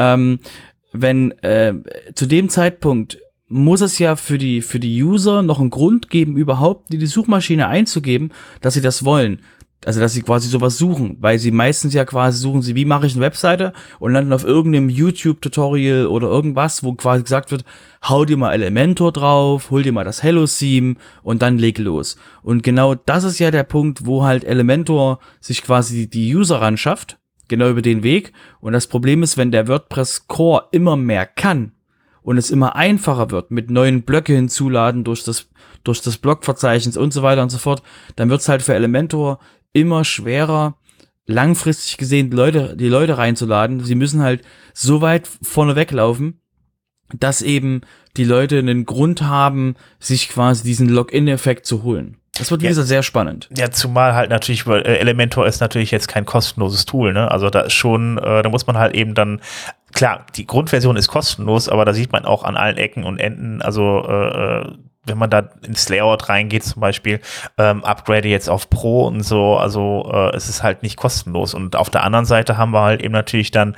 wenn zu dem Zeitpunkt muss es ja für die User noch einen Grund geben, überhaupt in die Suchmaschine einzugeben, dass sie das wollen. Also, dass sie quasi sowas suchen, weil sie meistens ja quasi suchen wie mache ich eine Webseite und landen auf irgendeinem YouTube-Tutorial oder irgendwas, wo quasi gesagt wird, hau dir mal Elementor drauf, hol dir mal das Hello-Theme und dann leg los. Und genau das ist ja der Punkt, wo halt Elementor sich quasi die User ran schafft, genau über den Weg. Und das Problem ist, wenn der WordPress Core immer mehr kann und es immer einfacher wird, mit neuen Blöcke hinzuladen durch das Blockverzeichnis und so weiter und so fort, dann wird es halt für Elementor immer schwerer, langfristig gesehen die Leute reinzuladen. Sie müssen halt so weit vorne weglaufen, dass eben die Leute einen Grund haben, sich quasi diesen Login-Effekt zu holen. Das wird, wie gesagt, sehr spannend. Ja, zumal halt natürlich, weil Elementor ist natürlich jetzt kein kostenloses Tool, ne? Also da ist schon, da muss man halt eben dann, klar, die Grundversion ist kostenlos, aber da sieht man auch an allen Ecken und Enden, also wenn man da ins Layout reingeht zum Beispiel, upgrade jetzt auf Pro und so, also es ist halt nicht kostenlos. Und auf der anderen Seite haben wir halt eben natürlich dann,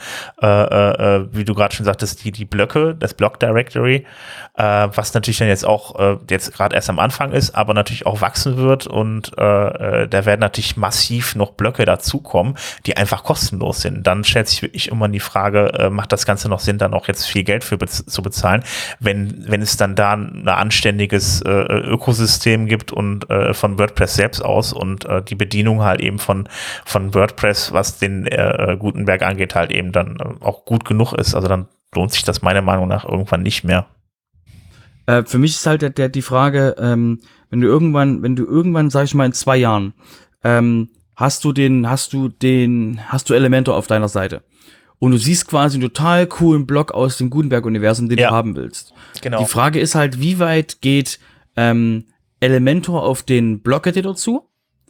wie du gerade schon sagtest, die Blöcke, das Block Directory, was natürlich dann jetzt auch jetzt gerade erst am Anfang ist, aber natürlich auch wachsen wird und da werden natürlich massiv noch Blöcke dazukommen, die einfach kostenlos sind. Dann stellt sich wirklich immer die Frage, macht das Ganze noch Sinn, dann auch jetzt viel Geld für zu bezahlen, wenn es dann da eine anständige Ökosystem gibt und von WordPress selbst aus und die Bedienung halt eben von WordPress, was den Gutenberg angeht, halt eben dann auch gut genug ist. Also dann lohnt sich das meiner Meinung nach irgendwann nicht mehr. Für mich ist halt die Frage, wenn du irgendwann, sag ich mal, in 2 Jahren, hast du Elementor auf deiner Seite. Und du siehst quasi einen total coolen Block aus dem Gutenberg-Universum, den du haben willst. Genau. Die Frage ist halt, wie weit geht Elementor auf den Block-Editor zu?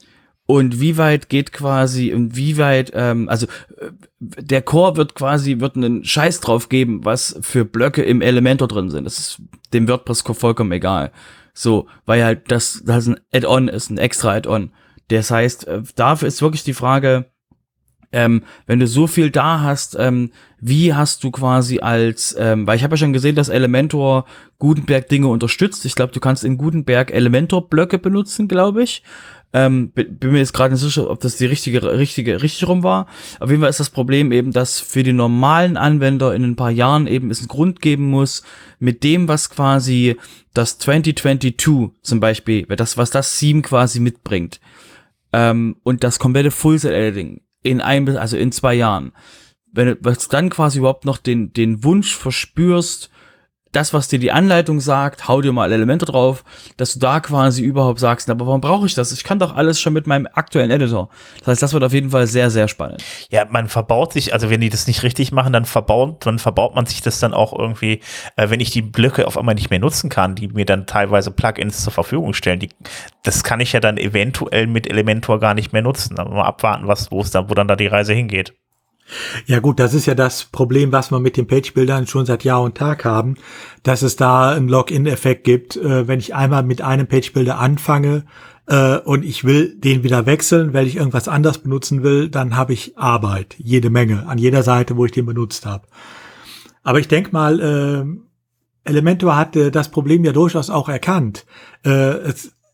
Und wie weit geht quasi, also der Core wird einen Scheiß drauf geben, was für Blöcke im Elementor drin sind. Das ist dem WordPress vollkommen egal. So, weil halt das ein Add-on ist, ein extra Add-on. Das heißt, dafür ist wirklich die Frage, wenn du so viel da hast, wie hast du quasi weil ich habe ja schon gesehen, dass Elementor Gutenberg Dinge unterstützt. Ich glaube, du kannst in Gutenberg Elementor Blöcke benutzen, glaube ich. Bin mir jetzt gerade nicht sicher, ob das die richtig rum war. Auf jeden Fall ist das Problem eben, dass für die normalen Anwender in ein paar Jahren eben es einen Grund geben muss, mit dem, was quasi das 2022 zum Beispiel, was das Theme quasi mitbringt, und das komplette Full-Set-Editing in 2 Jahren. Wenn du dann quasi überhaupt noch den Wunsch verspürst, das, was dir die Anleitung sagt, hau dir mal Elemente drauf, dass du da quasi überhaupt sagst, aber warum brauche ich das? Ich kann doch alles schon mit meinem aktuellen Editor. Das heißt, das wird auf jeden Fall sehr, sehr spannend. Ja, man verbaut sich, also wenn die das nicht richtig machen, dann verbaut man sich das dann auch irgendwie, wenn ich die Blöcke auf einmal nicht mehr nutzen kann, die mir dann teilweise Plugins zur Verfügung stellen, das kann ich ja dann eventuell mit Elementor gar nicht mehr nutzen. Aber mal abwarten, wo dann da die Reise hingeht. Ja gut, das ist ja das Problem, was wir mit den Page-Bildern schon seit Jahr und Tag haben, dass es da einen Login-Effekt gibt. Wenn ich einmal mit einem Page-Builder anfange und ich will den wieder wechseln, weil ich irgendwas anderes benutzen will, dann habe ich Arbeit, jede Menge, an jeder Seite, wo ich den benutzt habe. Aber ich denke mal, Elementor hat das Problem ja durchaus auch erkannt.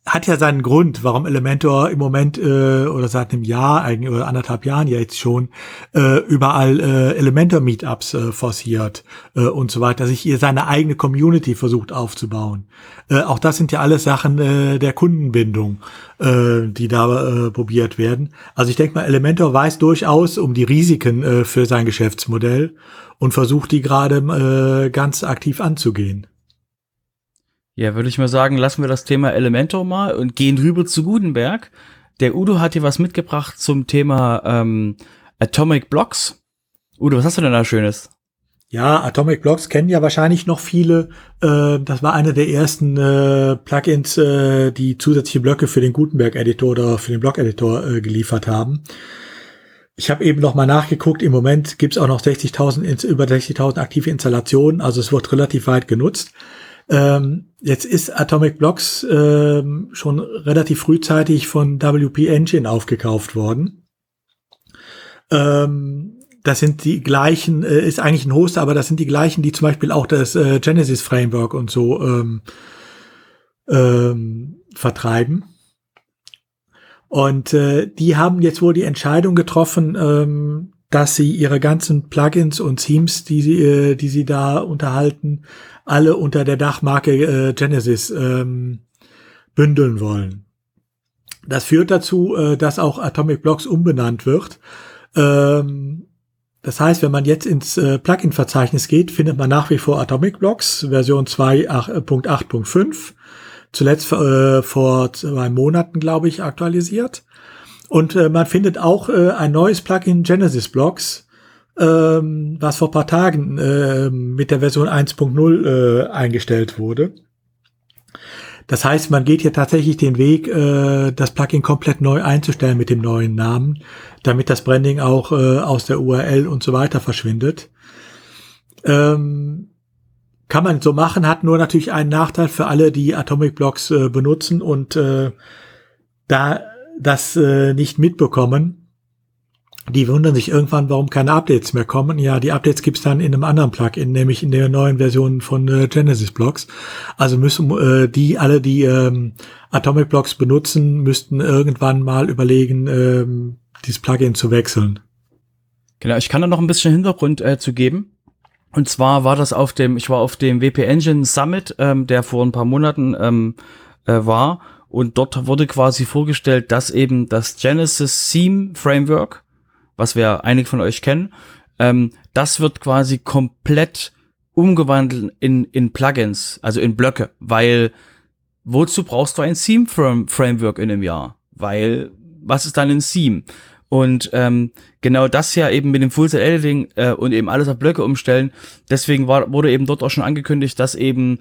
hat ja seinen Grund, warum Elementor im Moment oder seit einem Jahr eigentlich oder 1,5 Jahren ja jetzt schon überall Elementor-Meetups forciert und so weiter, sich hier seine eigene Community versucht aufzubauen. Auch das sind ja alles Sachen der Kundenbindung, die da probiert werden. Also ich denke mal, Elementor weiß durchaus um die Risiken für sein Geschäftsmodell und versucht die gerade ganz aktiv anzugehen. Ja, würde ich mal sagen, lassen wir das Thema Elementor mal und gehen rüber zu Gutenberg. Der Udo hat hier was mitgebracht zum Thema Atomic Blocks. Udo, was hast du denn da Schönes? Ja, Atomic Blocks kennen ja wahrscheinlich noch viele. Das war eine der ersten Plugins, die zusätzliche Blöcke für den Gutenberg-Editor oder für den Block-Editor geliefert haben. Ich habe eben noch mal nachgeguckt. Im Moment gibt's auch noch über 60.000 aktive Installationen. Also es wird relativ weit genutzt. Jetzt ist Atomic Blocks schon relativ frühzeitig von WP Engine aufgekauft worden. Das sind die gleichen, ist eigentlich ein Hoster, aber das sind die gleichen, die zum Beispiel auch das Genesis Framework und so vertreiben. Und die haben jetzt wohl die Entscheidung getroffen, dass sie ihre ganzen Plugins und Themes, die sie da unterhalten, alle unter der Dachmarke Genesis bündeln wollen. Das führt dazu, dass auch Atomic Blocks umbenannt wird. Das heißt, wenn man jetzt ins Plugin-Verzeichnis geht, findet man nach wie vor Atomic Blocks, Version 2.8.5. Zuletzt vor 2 Monaten, glaube ich, aktualisiert. Und man findet auch ein neues Plugin Genesis Blocks, was vor ein paar Tagen mit der Version 1.0 eingestellt wurde. Das heißt, man geht hier tatsächlich den Weg, das Plugin komplett neu einzustellen mit dem neuen Namen, damit das Branding auch aus der URL und so weiter verschwindet. Kann man so machen, hat nur natürlich einen Nachteil für alle, die Atomic Blocks benutzen und da das nicht mitbekommen. Die wundern sich irgendwann, warum keine Updates mehr kommen. Ja, die Updates gibt's dann in einem anderen Plugin, nämlich in der neuen Version von Genesis Blocks. Also müssen die Atomic Blocks benutzen, müssten irgendwann mal überlegen, dieses Plugin zu wechseln. Genau, ich kann da noch ein bisschen Hintergrund zu geben. Und zwar war das ich war auf dem WP Engine Summit, der vor ein paar Monaten war. Und dort wurde quasi vorgestellt, dass eben das Genesis Theme Framework, was wir einige von euch kennen, das wird quasi komplett umgewandelt in Plugins, also in Blöcke, weil wozu brauchst du ein Theme Framework in einem Jahr? Weil, was ist dann ein Theme? Und genau das ja eben mit dem Full-Set-Editing und eben alles auf Blöcke umstellen, deswegen wurde eben dort auch schon angekündigt, dass eben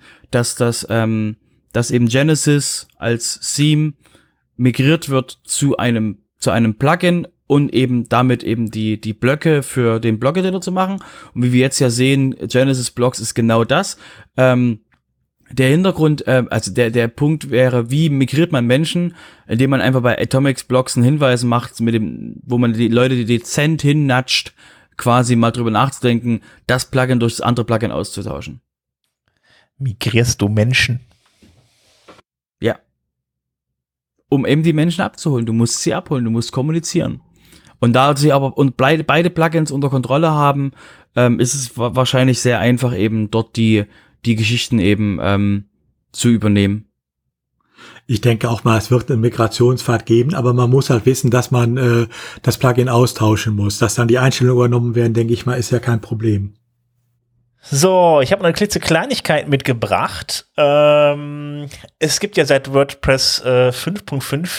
Genesis als Theme migriert wird zu einem Plugin und eben damit eben die Blöcke für den Block-Editor zu machen. Und wie wir jetzt ja sehen, Genesis Blocks ist genau das. Der Hintergrund, also der Punkt wäre, wie migriert man Menschen, indem man einfach bei Atomic Blocks einen Hinweis macht, wo man die Leute dezent hinnatscht, quasi mal drüber nachzudenken, das Plugin durch das andere Plugin auszutauschen. Migrierst du Menschen? Ja. Um eben die Menschen abzuholen. Du musst sie abholen, du musst kommunizieren. Und da sie aber beide Plugins unter Kontrolle haben, ist es wahrscheinlich sehr einfach, eben dort die Geschichten eben zu übernehmen. Ich denke auch mal, es wird einen Migrationspfad geben, aber man muss halt wissen, dass man das Plugin austauschen muss. Dass dann die Einstellungen übernommen werden, denke ich mal, ist ja kein Problem. So, ich habe eine klitzekleinigkeit mitgebracht. Es gibt ja seit WordPress 5.5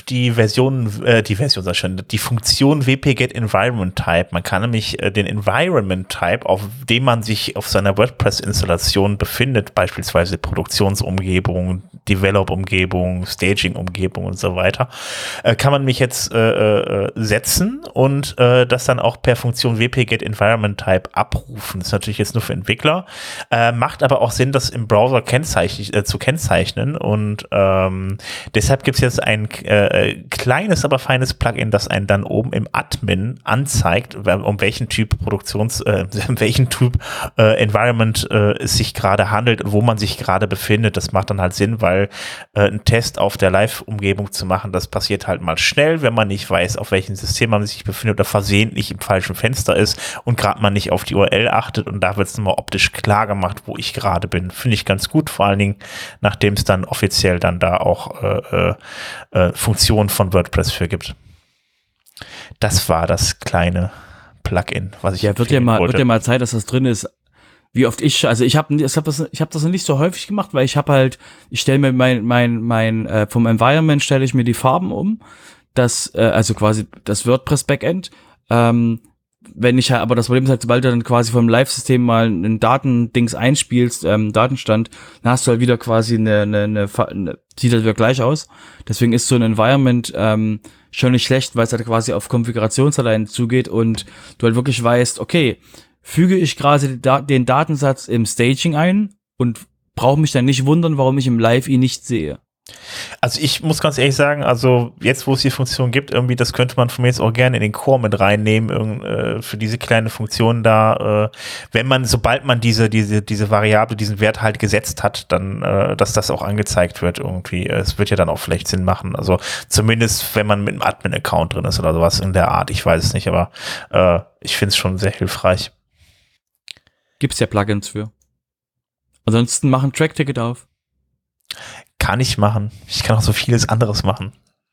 die Funktion wp-get Environment Type. Man kann nämlich den Environment Type, auf dem man sich auf seiner WordPress-Installation befindet, beispielsweise Produktionsumgebung, Develop-Umgebung, Staging-Umgebung und so weiter, kann man mich jetzt setzen und das dann auch per Funktion wp-get Environment Type abrufen. Das ist natürlich jetzt nur für Entwickler. Macht aber auch Sinn, das im Browser kennzeichnen zu kennzeichnen und deshalb gibt es jetzt ein kleines, aber feines Plugin, das einen dann oben im Admin anzeigt, um welchen Typ Environment es sich gerade handelt und wo man sich gerade befindet. Das macht dann halt Sinn, weil einen Test auf der Live-Umgebung zu machen, das passiert halt mal schnell, wenn man nicht weiß, auf welchem System man sich befindet oder versehentlich im falschen Fenster ist und gerade man nicht auf die URL achtet, und da wird es nochmal optisch klar gemacht, wo ich gerade bin. Finde ich ganz gut, vor allen Dingen, nachdem es dann offiziell dann da auch Funktionen von WordPress für gibt. Das war das kleine Plugin, was ich wird ja mal Zeit, dass das drin ist. Wie oft ich habe das nicht so häufig gemacht, weil ich stelle mir vom Environment stelle ich mir die Farben um, also quasi das WordPress Backend. Wenn ich aber das Problem ist halt, sobald du dann quasi vom Live-System mal einen Datendings einspielst, Datenstand, dann hast du halt wieder quasi sieht halt wieder gleich aus. Deswegen ist so ein Environment schon nicht schlecht, weil es halt quasi auf Konfigurationsdateien zugeht und du halt wirklich weißt, okay, füge ich gerade den Datensatz im Staging ein und brauche mich dann nicht wundern, warum ich im Live ihn nicht sehe. Also ich muss ganz ehrlich sagen, also jetzt, wo es die Funktion gibt, irgendwie, das könnte man von mir jetzt auch gerne in den Core mit reinnehmen, für diese kleine Funktion da, sobald man diese Variable, diesen Wert halt gesetzt hat, dann, dass das auch angezeigt wird irgendwie. Es wird ja dann auch vielleicht Sinn machen. Also zumindest, wenn man mit einem Admin-Account drin ist oder sowas in der Art, ich weiß es nicht, aber ich finde es schon sehr hilfreich. Gibt's ja Plugins für. Ansonsten mach ein Track-Ticket auf. Kann ich machen. Ich kann auch so vieles anderes machen.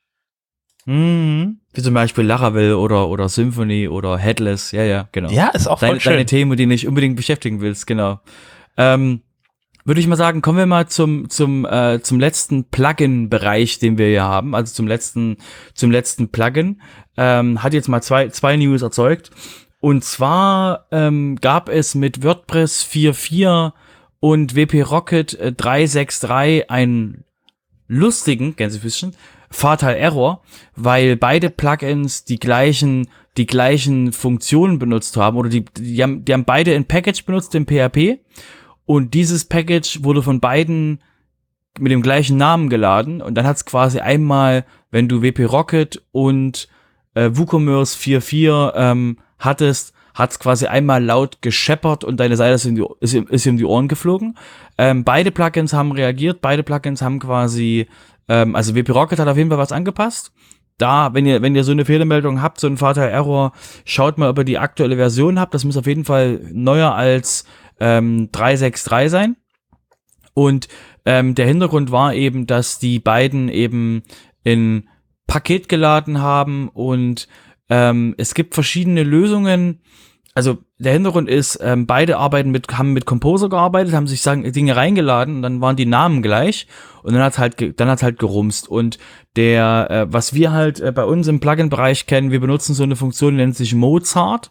Wie zum Beispiel Laravel oder Symfony oder Headless. Ja, genau. Ja, ist auch voll schön. Deine Themen, die du nicht unbedingt beschäftigen willst, genau. Würde ich mal sagen, kommen wir mal zum letzten Plugin-Bereich, den wir hier haben. Also zum letzten Plugin. Hat jetzt mal zwei News erzeugt. Und zwar gab es mit WordPress 4.4 und WP Rocket 3.6.3 einen lustigen, Gänsefüßchen, Fatal Error, weil beide Plugins die gleichen Funktionen benutzt haben, oder die haben beide ein Package benutzt im PHP, und dieses Package wurde von beiden mit dem gleichen Namen geladen, und dann hat es quasi einmal, wenn du WP Rocket und WooCommerce 4.4 hattest, hat es quasi einmal laut gescheppert und deine Seite ist um die Ohren geflogen. Beide Plugins haben reagiert, beide Plugins haben quasi, also WP Rocket hat auf jeden Fall was angepasst. Da, wenn ihr so eine Fehlermeldung habt, so ein Fatal Error, schaut mal, ob ihr die aktuelle Version habt. Das muss auf jeden Fall neuer als 3.6.3 sein. Und der Hintergrund war eben, dass die beiden eben in Paket geladen haben, und es gibt verschiedene Lösungen. Also der Hintergrund ist, beide haben mit Composer gearbeitet, haben sich Dinge reingeladen, und dann waren die Namen gleich, und dann hat's halt gerumst. Und was wir halt bei uns im Plugin-Bereich kennen, wir benutzen so eine Funktion, die nennt sich Mozart,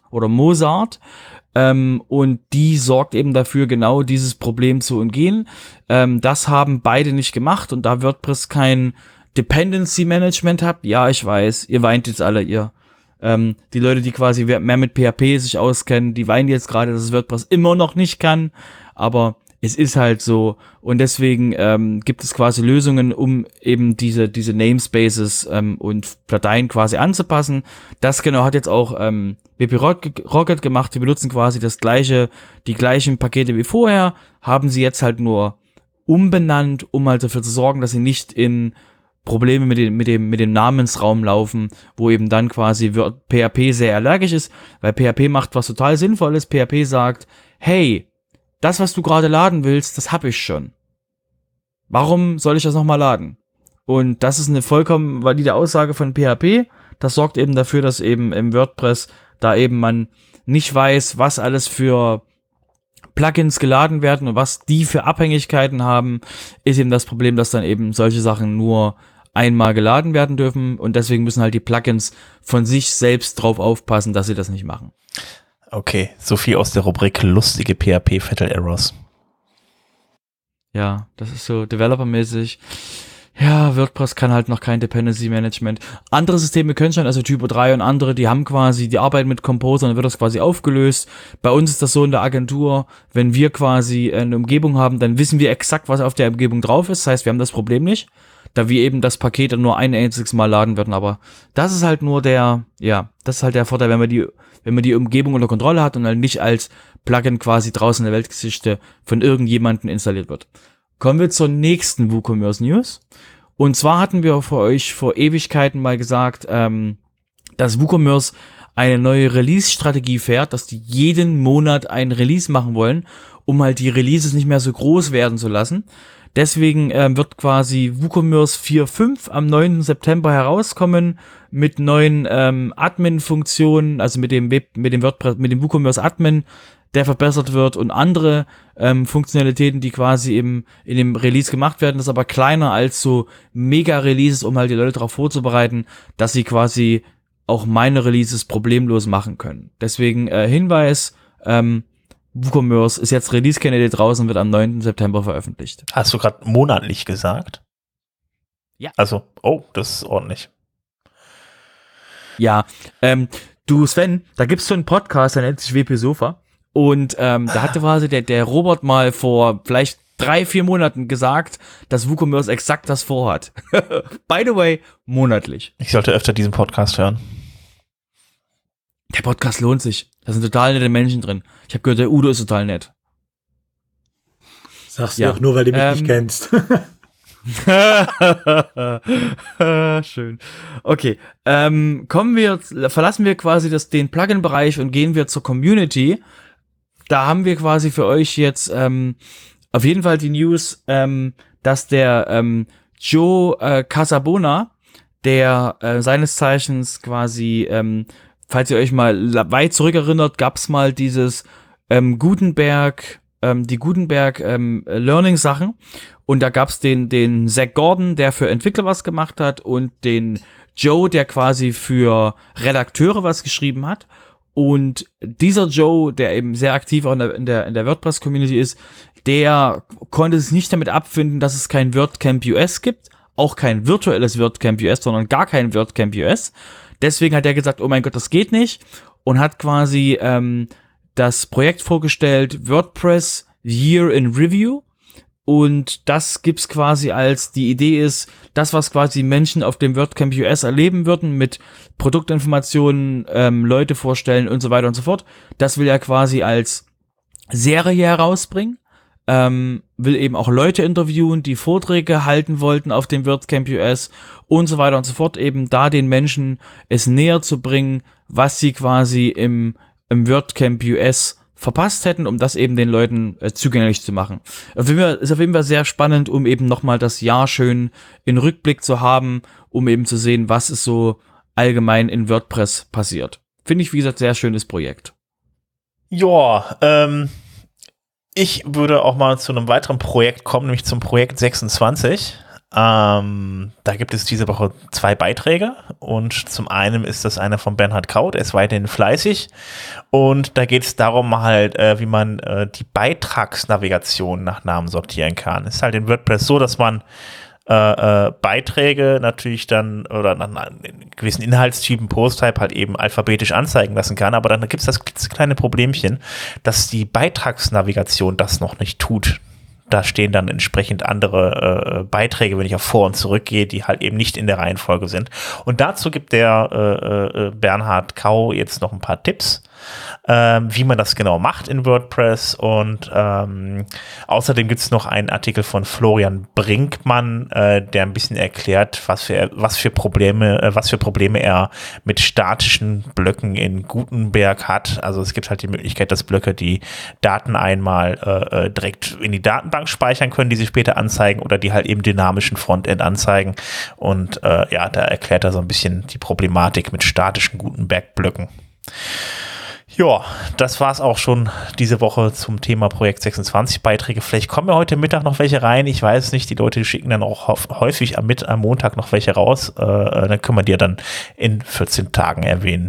und die sorgt eben dafür, genau dieses Problem zu umgehen. Das haben beide nicht gemacht, und da WordPress kein Dependency Management hat, ja, ich weiß, ihr weint jetzt alle, die Leute, die quasi mehr mit PHP sich auskennen, die weinen jetzt gerade, dass es WordPress immer noch nicht kann, aber es ist halt so, und deswegen gibt es quasi Lösungen, um eben diese Namespaces und Dateien quasi anzupassen. Das genau hat jetzt auch WP Rocket gemacht. Die benutzen quasi die gleichen Pakete wie vorher, haben sie jetzt halt nur umbenannt, um halt dafür zu sorgen, dass sie nicht in Probleme mit dem Namensraum laufen, wo eben dann quasi PHP sehr allergisch ist, weil PHP macht was total Sinnvolles. PHP sagt, hey, das, was du gerade laden willst, das hab ich schon. Warum soll ich das nochmal laden? Und das ist eine vollkommen valide Aussage von PHP. Das sorgt eben dafür, dass eben im WordPress da eben man nicht weiß, was alles für Plugins geladen werden und was die für Abhängigkeiten haben, ist eben das Problem, dass dann eben solche Sachen nur einmal geladen werden dürfen, und deswegen müssen halt die Plugins von sich selbst drauf aufpassen, dass sie das nicht machen. Okay, so viel aus der Rubrik lustige PHP Fatal Errors. Ja, das ist so developermäßig. ja, WordPress kann halt noch kein Dependency Management. Andere Systeme können schon, also Typo 3 und andere, die haben quasi, die arbeiten mit Composer, dann wird das quasi aufgelöst. Bei uns ist das so in der Agentur, wenn wir quasi eine Umgebung haben, dann wissen wir exakt, was auf der Umgebung drauf ist. Das heißt, wir haben das Problem nicht, da wir eben das Paket dann nur ein einziges Mal laden würden. Aber das ist halt nur das ist halt der Vorteil, wenn man die Umgebung unter Kontrolle hat und dann nicht als Plugin quasi draußen in der Weltgeschichte von irgendjemandem installiert wird. Kommen wir zur nächsten WooCommerce News. Und zwar hatten wir für euch vor Ewigkeiten mal gesagt, dass WooCommerce eine neue Release-Strategie fährt, dass die jeden Monat ein Release machen wollen, um halt die Releases nicht mehr so groß werden zu lassen. Deswegen wird quasi WooCommerce 4.5 am 9. September herauskommen mit neuen Admin-Funktionen, also mit dem WordPress, mit dem WooCommerce Admin, der verbessert wird und andere Funktionalitäten, die quasi in dem Release gemacht werden. Das ist aber kleiner als so Mega-Releases, um halt die Leute darauf vorzubereiten, dass sie quasi auch meine Releases problemlos machen können. Deswegen Hinweis, WooCommerce ist jetzt Release-Candidate draußen, wird am 9. September veröffentlicht. Hast du gerade monatlich gesagt? Ja. Also, das ist ordentlich. Ja, du Sven, da gibt's so einen Podcast, der nennt sich WP Sofa. Und da hatte quasi der Robert mal vor vielleicht 3-4 Monaten gesagt, dass WooCommerce exakt das vorhat. By the way, monatlich. Ich sollte öfter diesen Podcast hören. Der Podcast lohnt sich. Da sind total nette Menschen drin. Ich habe gehört, der Udo ist total nett. Sagst du auch nur, weil du mich nicht kennst. Schön. Okay, verlassen wir quasi den Plugin-Bereich und gehen wir zur Community. Da haben wir quasi für euch jetzt auf jeden Fall die News, dass der Joe Casabona, der seines Zeichens quasi, falls ihr euch mal weit zurückerinnert, gab's mal dieses die Gutenberg Learning-Sachen. Und da gab's den Zach Gordon, der für Entwickler was gemacht hat, und den Joe, der quasi für Redakteure was geschrieben hat. Und dieser Joe, der eben sehr aktiv auch in der WordPress-Community ist, der konnte es nicht damit abfinden, dass es kein WordCamp US gibt, auch kein virtuelles WordCamp US, sondern gar kein WordCamp US. Deswegen hat er gesagt, oh mein Gott, das geht nicht, und hat quasi das Projekt vorgestellt, WordPress Year in Review. Und das gibt's quasi als, die Idee ist, das, was quasi Menschen auf dem WordCamp US erleben würden, mit Produktinformationen, Leute vorstellen und so weiter und so fort. Das will er quasi als Serie herausbringen. Will eben auch Leute interviewen, die Vorträge halten wollten auf dem WordCamp US und so weiter und so fort. Eben da den Menschen es näher zu bringen, was sie quasi im WordCamp US verpasst hätten, um das eben den Leuten zugänglich zu machen. Ist auf jeden Fall sehr spannend, um eben nochmal das Jahr schön in Rückblick zu haben, um eben zu sehen, was ist so allgemein in WordPress passiert. Finde ich, wie gesagt, sehr schönes Projekt. Ja, ich würde auch mal zu einem weiteren Projekt kommen, nämlich zum Projekt 26. Da gibt es diese Woche 2 Beiträge, und zum einen ist das einer von Bernhard Kau, der ist weiterhin fleißig, und da geht es darum halt, wie man die Beitragsnavigation nach Namen sortieren kann. Es ist halt in WordPress so, dass man Beiträge natürlich dann oder nach gewissen Inhaltstypen, Post-Type halt eben alphabetisch anzeigen lassen kann, aber dann gibt es das kleine Problemchen, dass die Beitragsnavigation das noch nicht tut. Da stehen dann entsprechend andere Beiträge, wenn ich auf Vor- und Zurückgehe, die halt eben nicht in der Reihenfolge sind. Und dazu gibt der Bernhard Kau jetzt noch ein paar Tipps, wie man das genau macht in WordPress. Und außerdem gibt es noch einen Artikel von Florian Brinkmann, der ein bisschen erklärt, was für Probleme er mit statischen Blöcken in Gutenberg hat. Also es gibt halt die Möglichkeit, dass Blöcke die Daten einmal direkt in die Datenbank speichern können, die sie später anzeigen, oder die halt eben dynamischen Frontend anzeigen. Und da erklärt er so ein bisschen die Problematik mit statischen Gutenberg-Blöcken. Ja, das war's auch schon diese Woche zum Thema Projekt 26 Beiträge. Vielleicht kommen ja heute Mittag noch welche rein. Ich weiß es nicht. Die Leute schicken dann auch häufig am Montag noch welche raus. Dann können wir die dann in 14 Tagen erwähnen.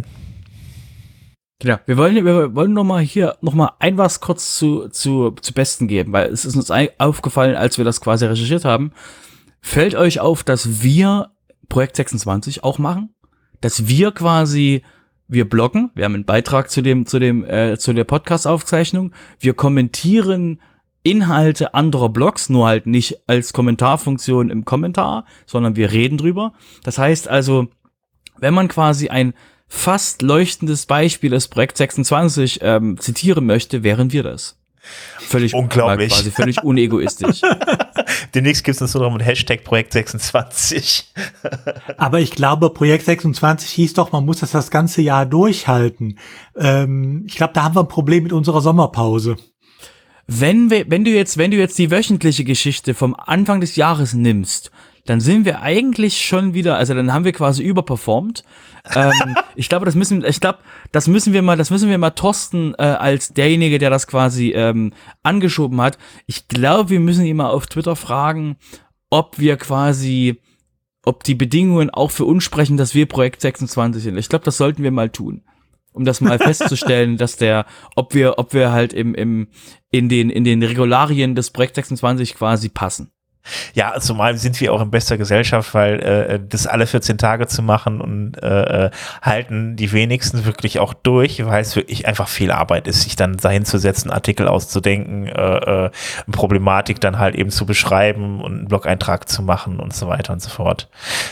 Genau. Wir wollen noch mal ein was kurz zu Besten geben, weil es ist uns aufgefallen, als wir das quasi recherchiert haben. fällt euch auf, dass wir Projekt 26 auch machen? Dass wir bloggen, wir haben einen Beitrag zu der Podcast-Aufzeichnung, wir kommentieren Inhalte anderer Blogs, nur halt nicht als Kommentarfunktion im Kommentar, sondern wir reden drüber. Das heißt also, wenn man quasi ein fast leuchtendes Beispiel des Projekt 26 zitieren möchte, wären wir das. Völlig unglaublich. Quasi völlig unegoistisch. Demnächst gibt es nur noch mit Hashtag Projekt 26. Aber ich glaube, Projekt 26 hieß doch, man muss das ganze Jahr durchhalten. Ich glaube, da haben wir ein Problem mit unserer Sommerpause. Wenn du jetzt die wöchentliche Geschichte vom Anfang des Jahres nimmst, dann sind wir eigentlich schon wieder, also dann haben wir quasi überperformt. Ich glaube, das müssen wir mal Thorsten als derjenige, der das quasi angeschoben hat. Ich glaube, wir müssen ihn mal auf Twitter fragen, ob die Bedingungen auch für uns sprechen, dass wir Projekt 26 sind. Ich glaube, das sollten wir mal tun, um das mal festzustellen, dass ob wir halt in den Regularien des Projekt 26 quasi passen. Ja, zumal sind wir auch in bester Gesellschaft, weil das alle 14 Tage zu machen und halten die wenigsten wirklich auch durch, weil es wirklich einfach viel Arbeit ist, sich dann dahin zu setzen, Artikel auszudenken, Problematik dann halt eben zu beschreiben und einen Blog-Eintrag zu machen und so weiter und so fort.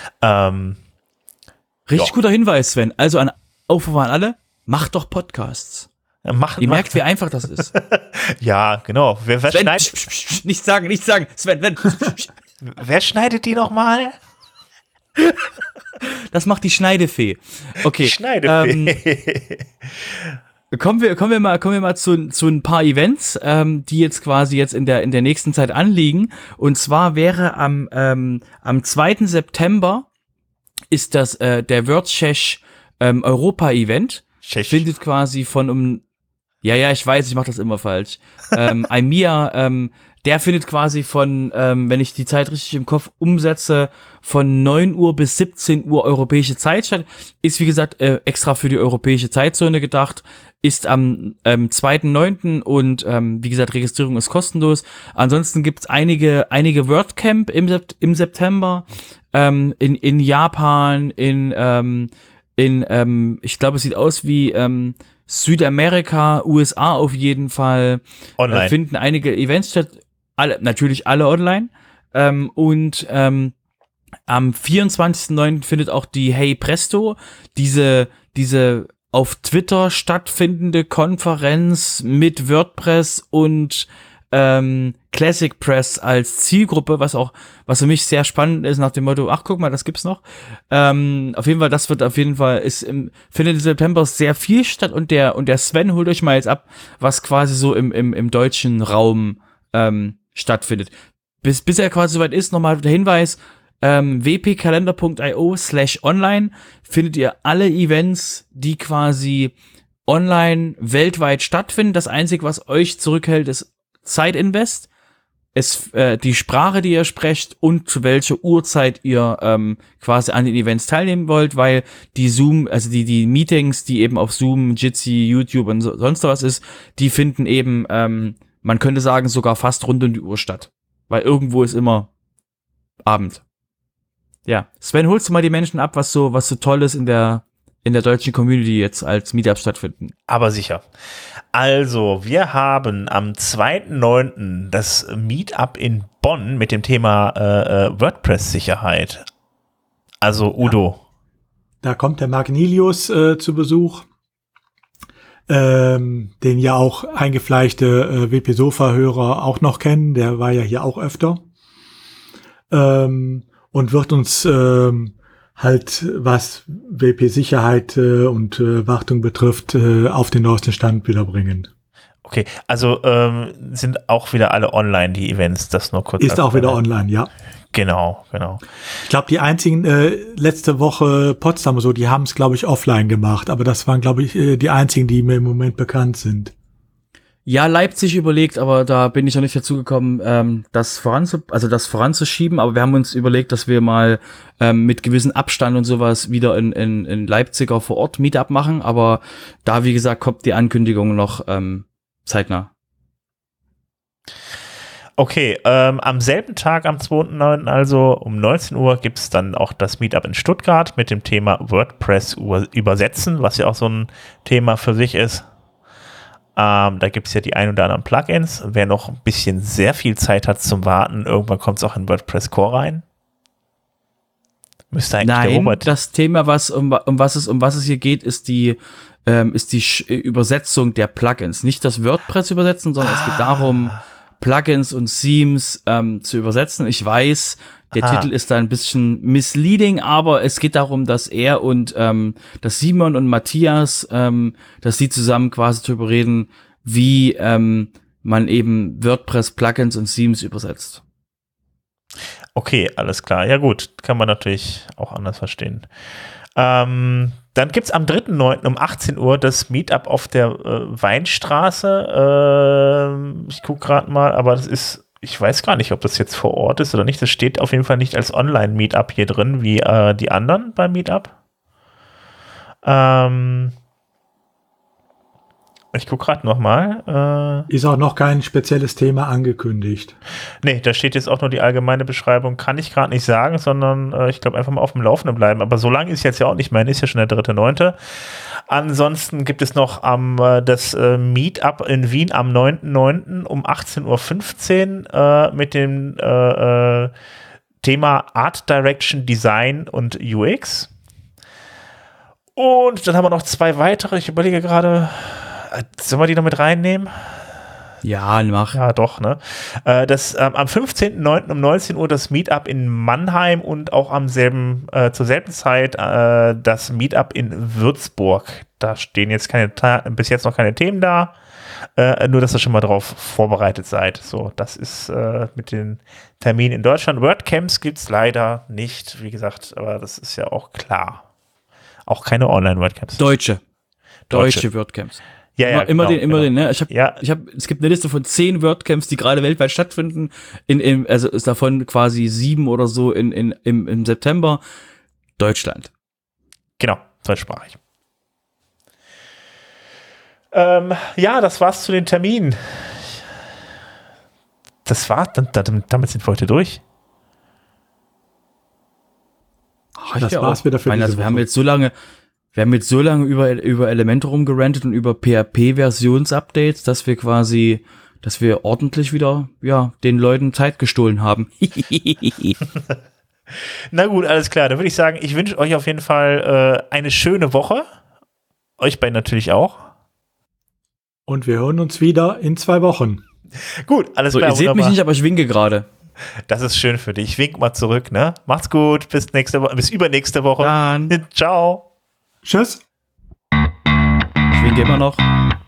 Richtig guter Hinweis, Sven. Also ein Aufruf an alle, macht doch Podcasts. Ihr merkt, wie einfach das ist. Ja, genau. Wer Sven, schneidet? nicht sagen. Sven. Wer schneidet die nochmal? Das macht die Schneidefee. Okay. Schneidefee. Kommen wir mal zu ein paar Events, die jetzt quasi in der nächsten Zeit anliegen. Und zwar wäre am 2. September ist das der WordCheck Europa-Event. Findet quasi ja, ich weiß, ich mache das immer falsch. IMIA, der findet quasi von, wenn ich die Zeit richtig im Kopf umsetze, von 9 Uhr bis 17 Uhr europäische Zeit statt. Ist, wie gesagt, extra für die europäische Zeitzone gedacht. Ist am 2.9. und, wie gesagt, Registrierung ist kostenlos. Ansonsten gibt's einige WordCamp im September, in Japan, ich glaube, es sieht aus wie, Südamerika, USA auf jeden Fall. Online. Finden einige Events statt, natürlich alle online. Und am 24.09. findet auch die Hey Presto, diese auf Twitter stattfindende Konferenz mit WordPress und Classic Press als Zielgruppe, was für mich sehr spannend ist, nach dem Motto, ach guck mal, das gibt's noch. Findet im September sehr viel statt und der Sven holt euch mal jetzt ab, was quasi so im deutschen Raum stattfindet. Bis er quasi soweit ist, nochmal der Hinweis, wpkalender.io/online findet ihr alle Events, die quasi online weltweit stattfinden. Das Einzige, was euch zurückhält, ist Zeitinvest, die Sprache, die ihr sprecht und zu welcher Uhrzeit ihr quasi an den Events teilnehmen wollt, weil die Zoom, also die Meetings, die eben auf Zoom, Jitsi, YouTube und sonst was ist, die finden eben, man könnte sagen, sogar fast rund um die Uhr statt, weil irgendwo ist immer Abend. Ja, Sven, holst du mal die Menschen ab, was so toll ist in der deutschen Community jetzt als Meetup stattfinden? Aber sicher. Also, wir haben am 2.9. das Meetup in Bonn mit dem Thema WordPress-Sicherheit. Also, Udo. Ja. Da kommt der Marc Nilius zu Besuch, den ja auch eingefleischte WP-Sofa-Hörer auch noch kennen. Der war ja hier auch öfter. Und wird uns halt, was WP-Sicherheit und Wartung betrifft, auf den neuesten Stand wiederbringen. Okay, also sind auch wieder alle online, die Events, das nur kurz. Ist auch wieder online, ja. Genau. Ich glaube, die einzigen, letzte Woche Potsdam und so, die haben es, glaube ich, offline gemacht, aber das waren, glaube ich, die einzigen, die mir im Moment bekannt sind. Ja, Leipzig überlegt, aber da bin ich noch nicht dazu gekommen, das voranzuschieben. Aber wir haben uns überlegt, dass wir mal mit gewissen Abstand und sowas wieder in Leipziger vor Ort Meetup machen. Aber da, wie gesagt, kommt die Ankündigung noch zeitnah. Okay, am selben Tag, am 2.9., also um 19 Uhr, gibt es dann auch das Meetup in Stuttgart mit dem Thema WordPress übersetzen, was ja auch so ein Thema für sich ist. Da gibt es ja die ein oder anderen Plugins. Wer noch ein bisschen sehr viel Zeit hat zum Warten, irgendwann kommt es auch in WordPress Core rein. Müsste eigentlich der Robert. Das Thema, um was es hier geht, ist die Übersetzung der Plugins. Nicht das WordPress übersetzen, sondern es geht darum, Plugins und Themes zu übersetzen. Ich weiß, der Titel ist da ein bisschen misleading, aber es geht darum, dass er und dass Simon und Matthias, dass sie zusammen quasi darüber reden, wie man eben WordPress-Plugins und Themes übersetzt. Okay, alles klar. Ja gut, kann man natürlich auch anders verstehen. Dann gibt es am 3.9. um 18 Uhr das Meetup auf der Weinstraße. Ich gucke gerade mal, aber das ist, ich weiß gar nicht, ob das jetzt vor Ort ist oder nicht. Das steht auf jeden Fall nicht als Online-Meetup hier drin, wie die anderen beim Meetup. Ich gucke gerade nochmal. Ist auch noch kein spezielles Thema angekündigt. Nee, da steht jetzt auch nur die allgemeine Beschreibung. Kann ich gerade nicht sagen, sondern ich glaube einfach mal auf dem Laufenden bleiben. Aber so lange ist jetzt ja auch nicht mehr, ist ja schon der 3.9. Ansonsten gibt es noch das Meetup in Wien am 9.9. um 18.15 Uhr mit dem Thema Art Direction, Design und UX. Und dann haben wir noch 2 weitere. Ich überlege gerade, sollen wir die noch mit reinnehmen? Ja, mach. Ja, doch, ne? Am 15.09. um 19 Uhr das Meetup in Mannheim und auch zur selben Zeit das Meetup in Würzburg. Da stehen jetzt bis jetzt noch keine Themen da. Nur, dass ihr schon mal drauf vorbereitet seid. So, das ist mit den Terminen in Deutschland. WordCamps gibt es leider nicht, wie gesagt, aber das ist ja auch klar. Auch keine Online-WordCamps. Deutsche WordCamps. Ja, immer genau. den, ne? Es gibt eine Liste von 10 WordCamps, die gerade weltweit stattfinden. Also ist davon quasi 7 oder so im September. Deutschland. Genau, deutschsprachig. Das war's zu den Terminen. Das war's, damit sind wir heute durch. Das war's wieder für diese also wir Woche. haben jetzt so lange über Elemente rumgerantet und über PHP-Versionsupdates, dass wir ordentlich wieder, den Leuten Zeit gestohlen haben. Na gut, alles klar. Dann würde ich sagen, ich wünsche euch auf jeden Fall eine schöne Woche. Euch beiden natürlich auch. Und wir hören uns wieder in 2 Wochen. Gut, alles klar. Ihr seht mich nicht, aber ich winke gerade. Das ist schön für dich. Wink mal zurück, ne? Macht's gut. Bis übernächste Woche. Dann. Ciao. Tschüss. Ich winke immer noch.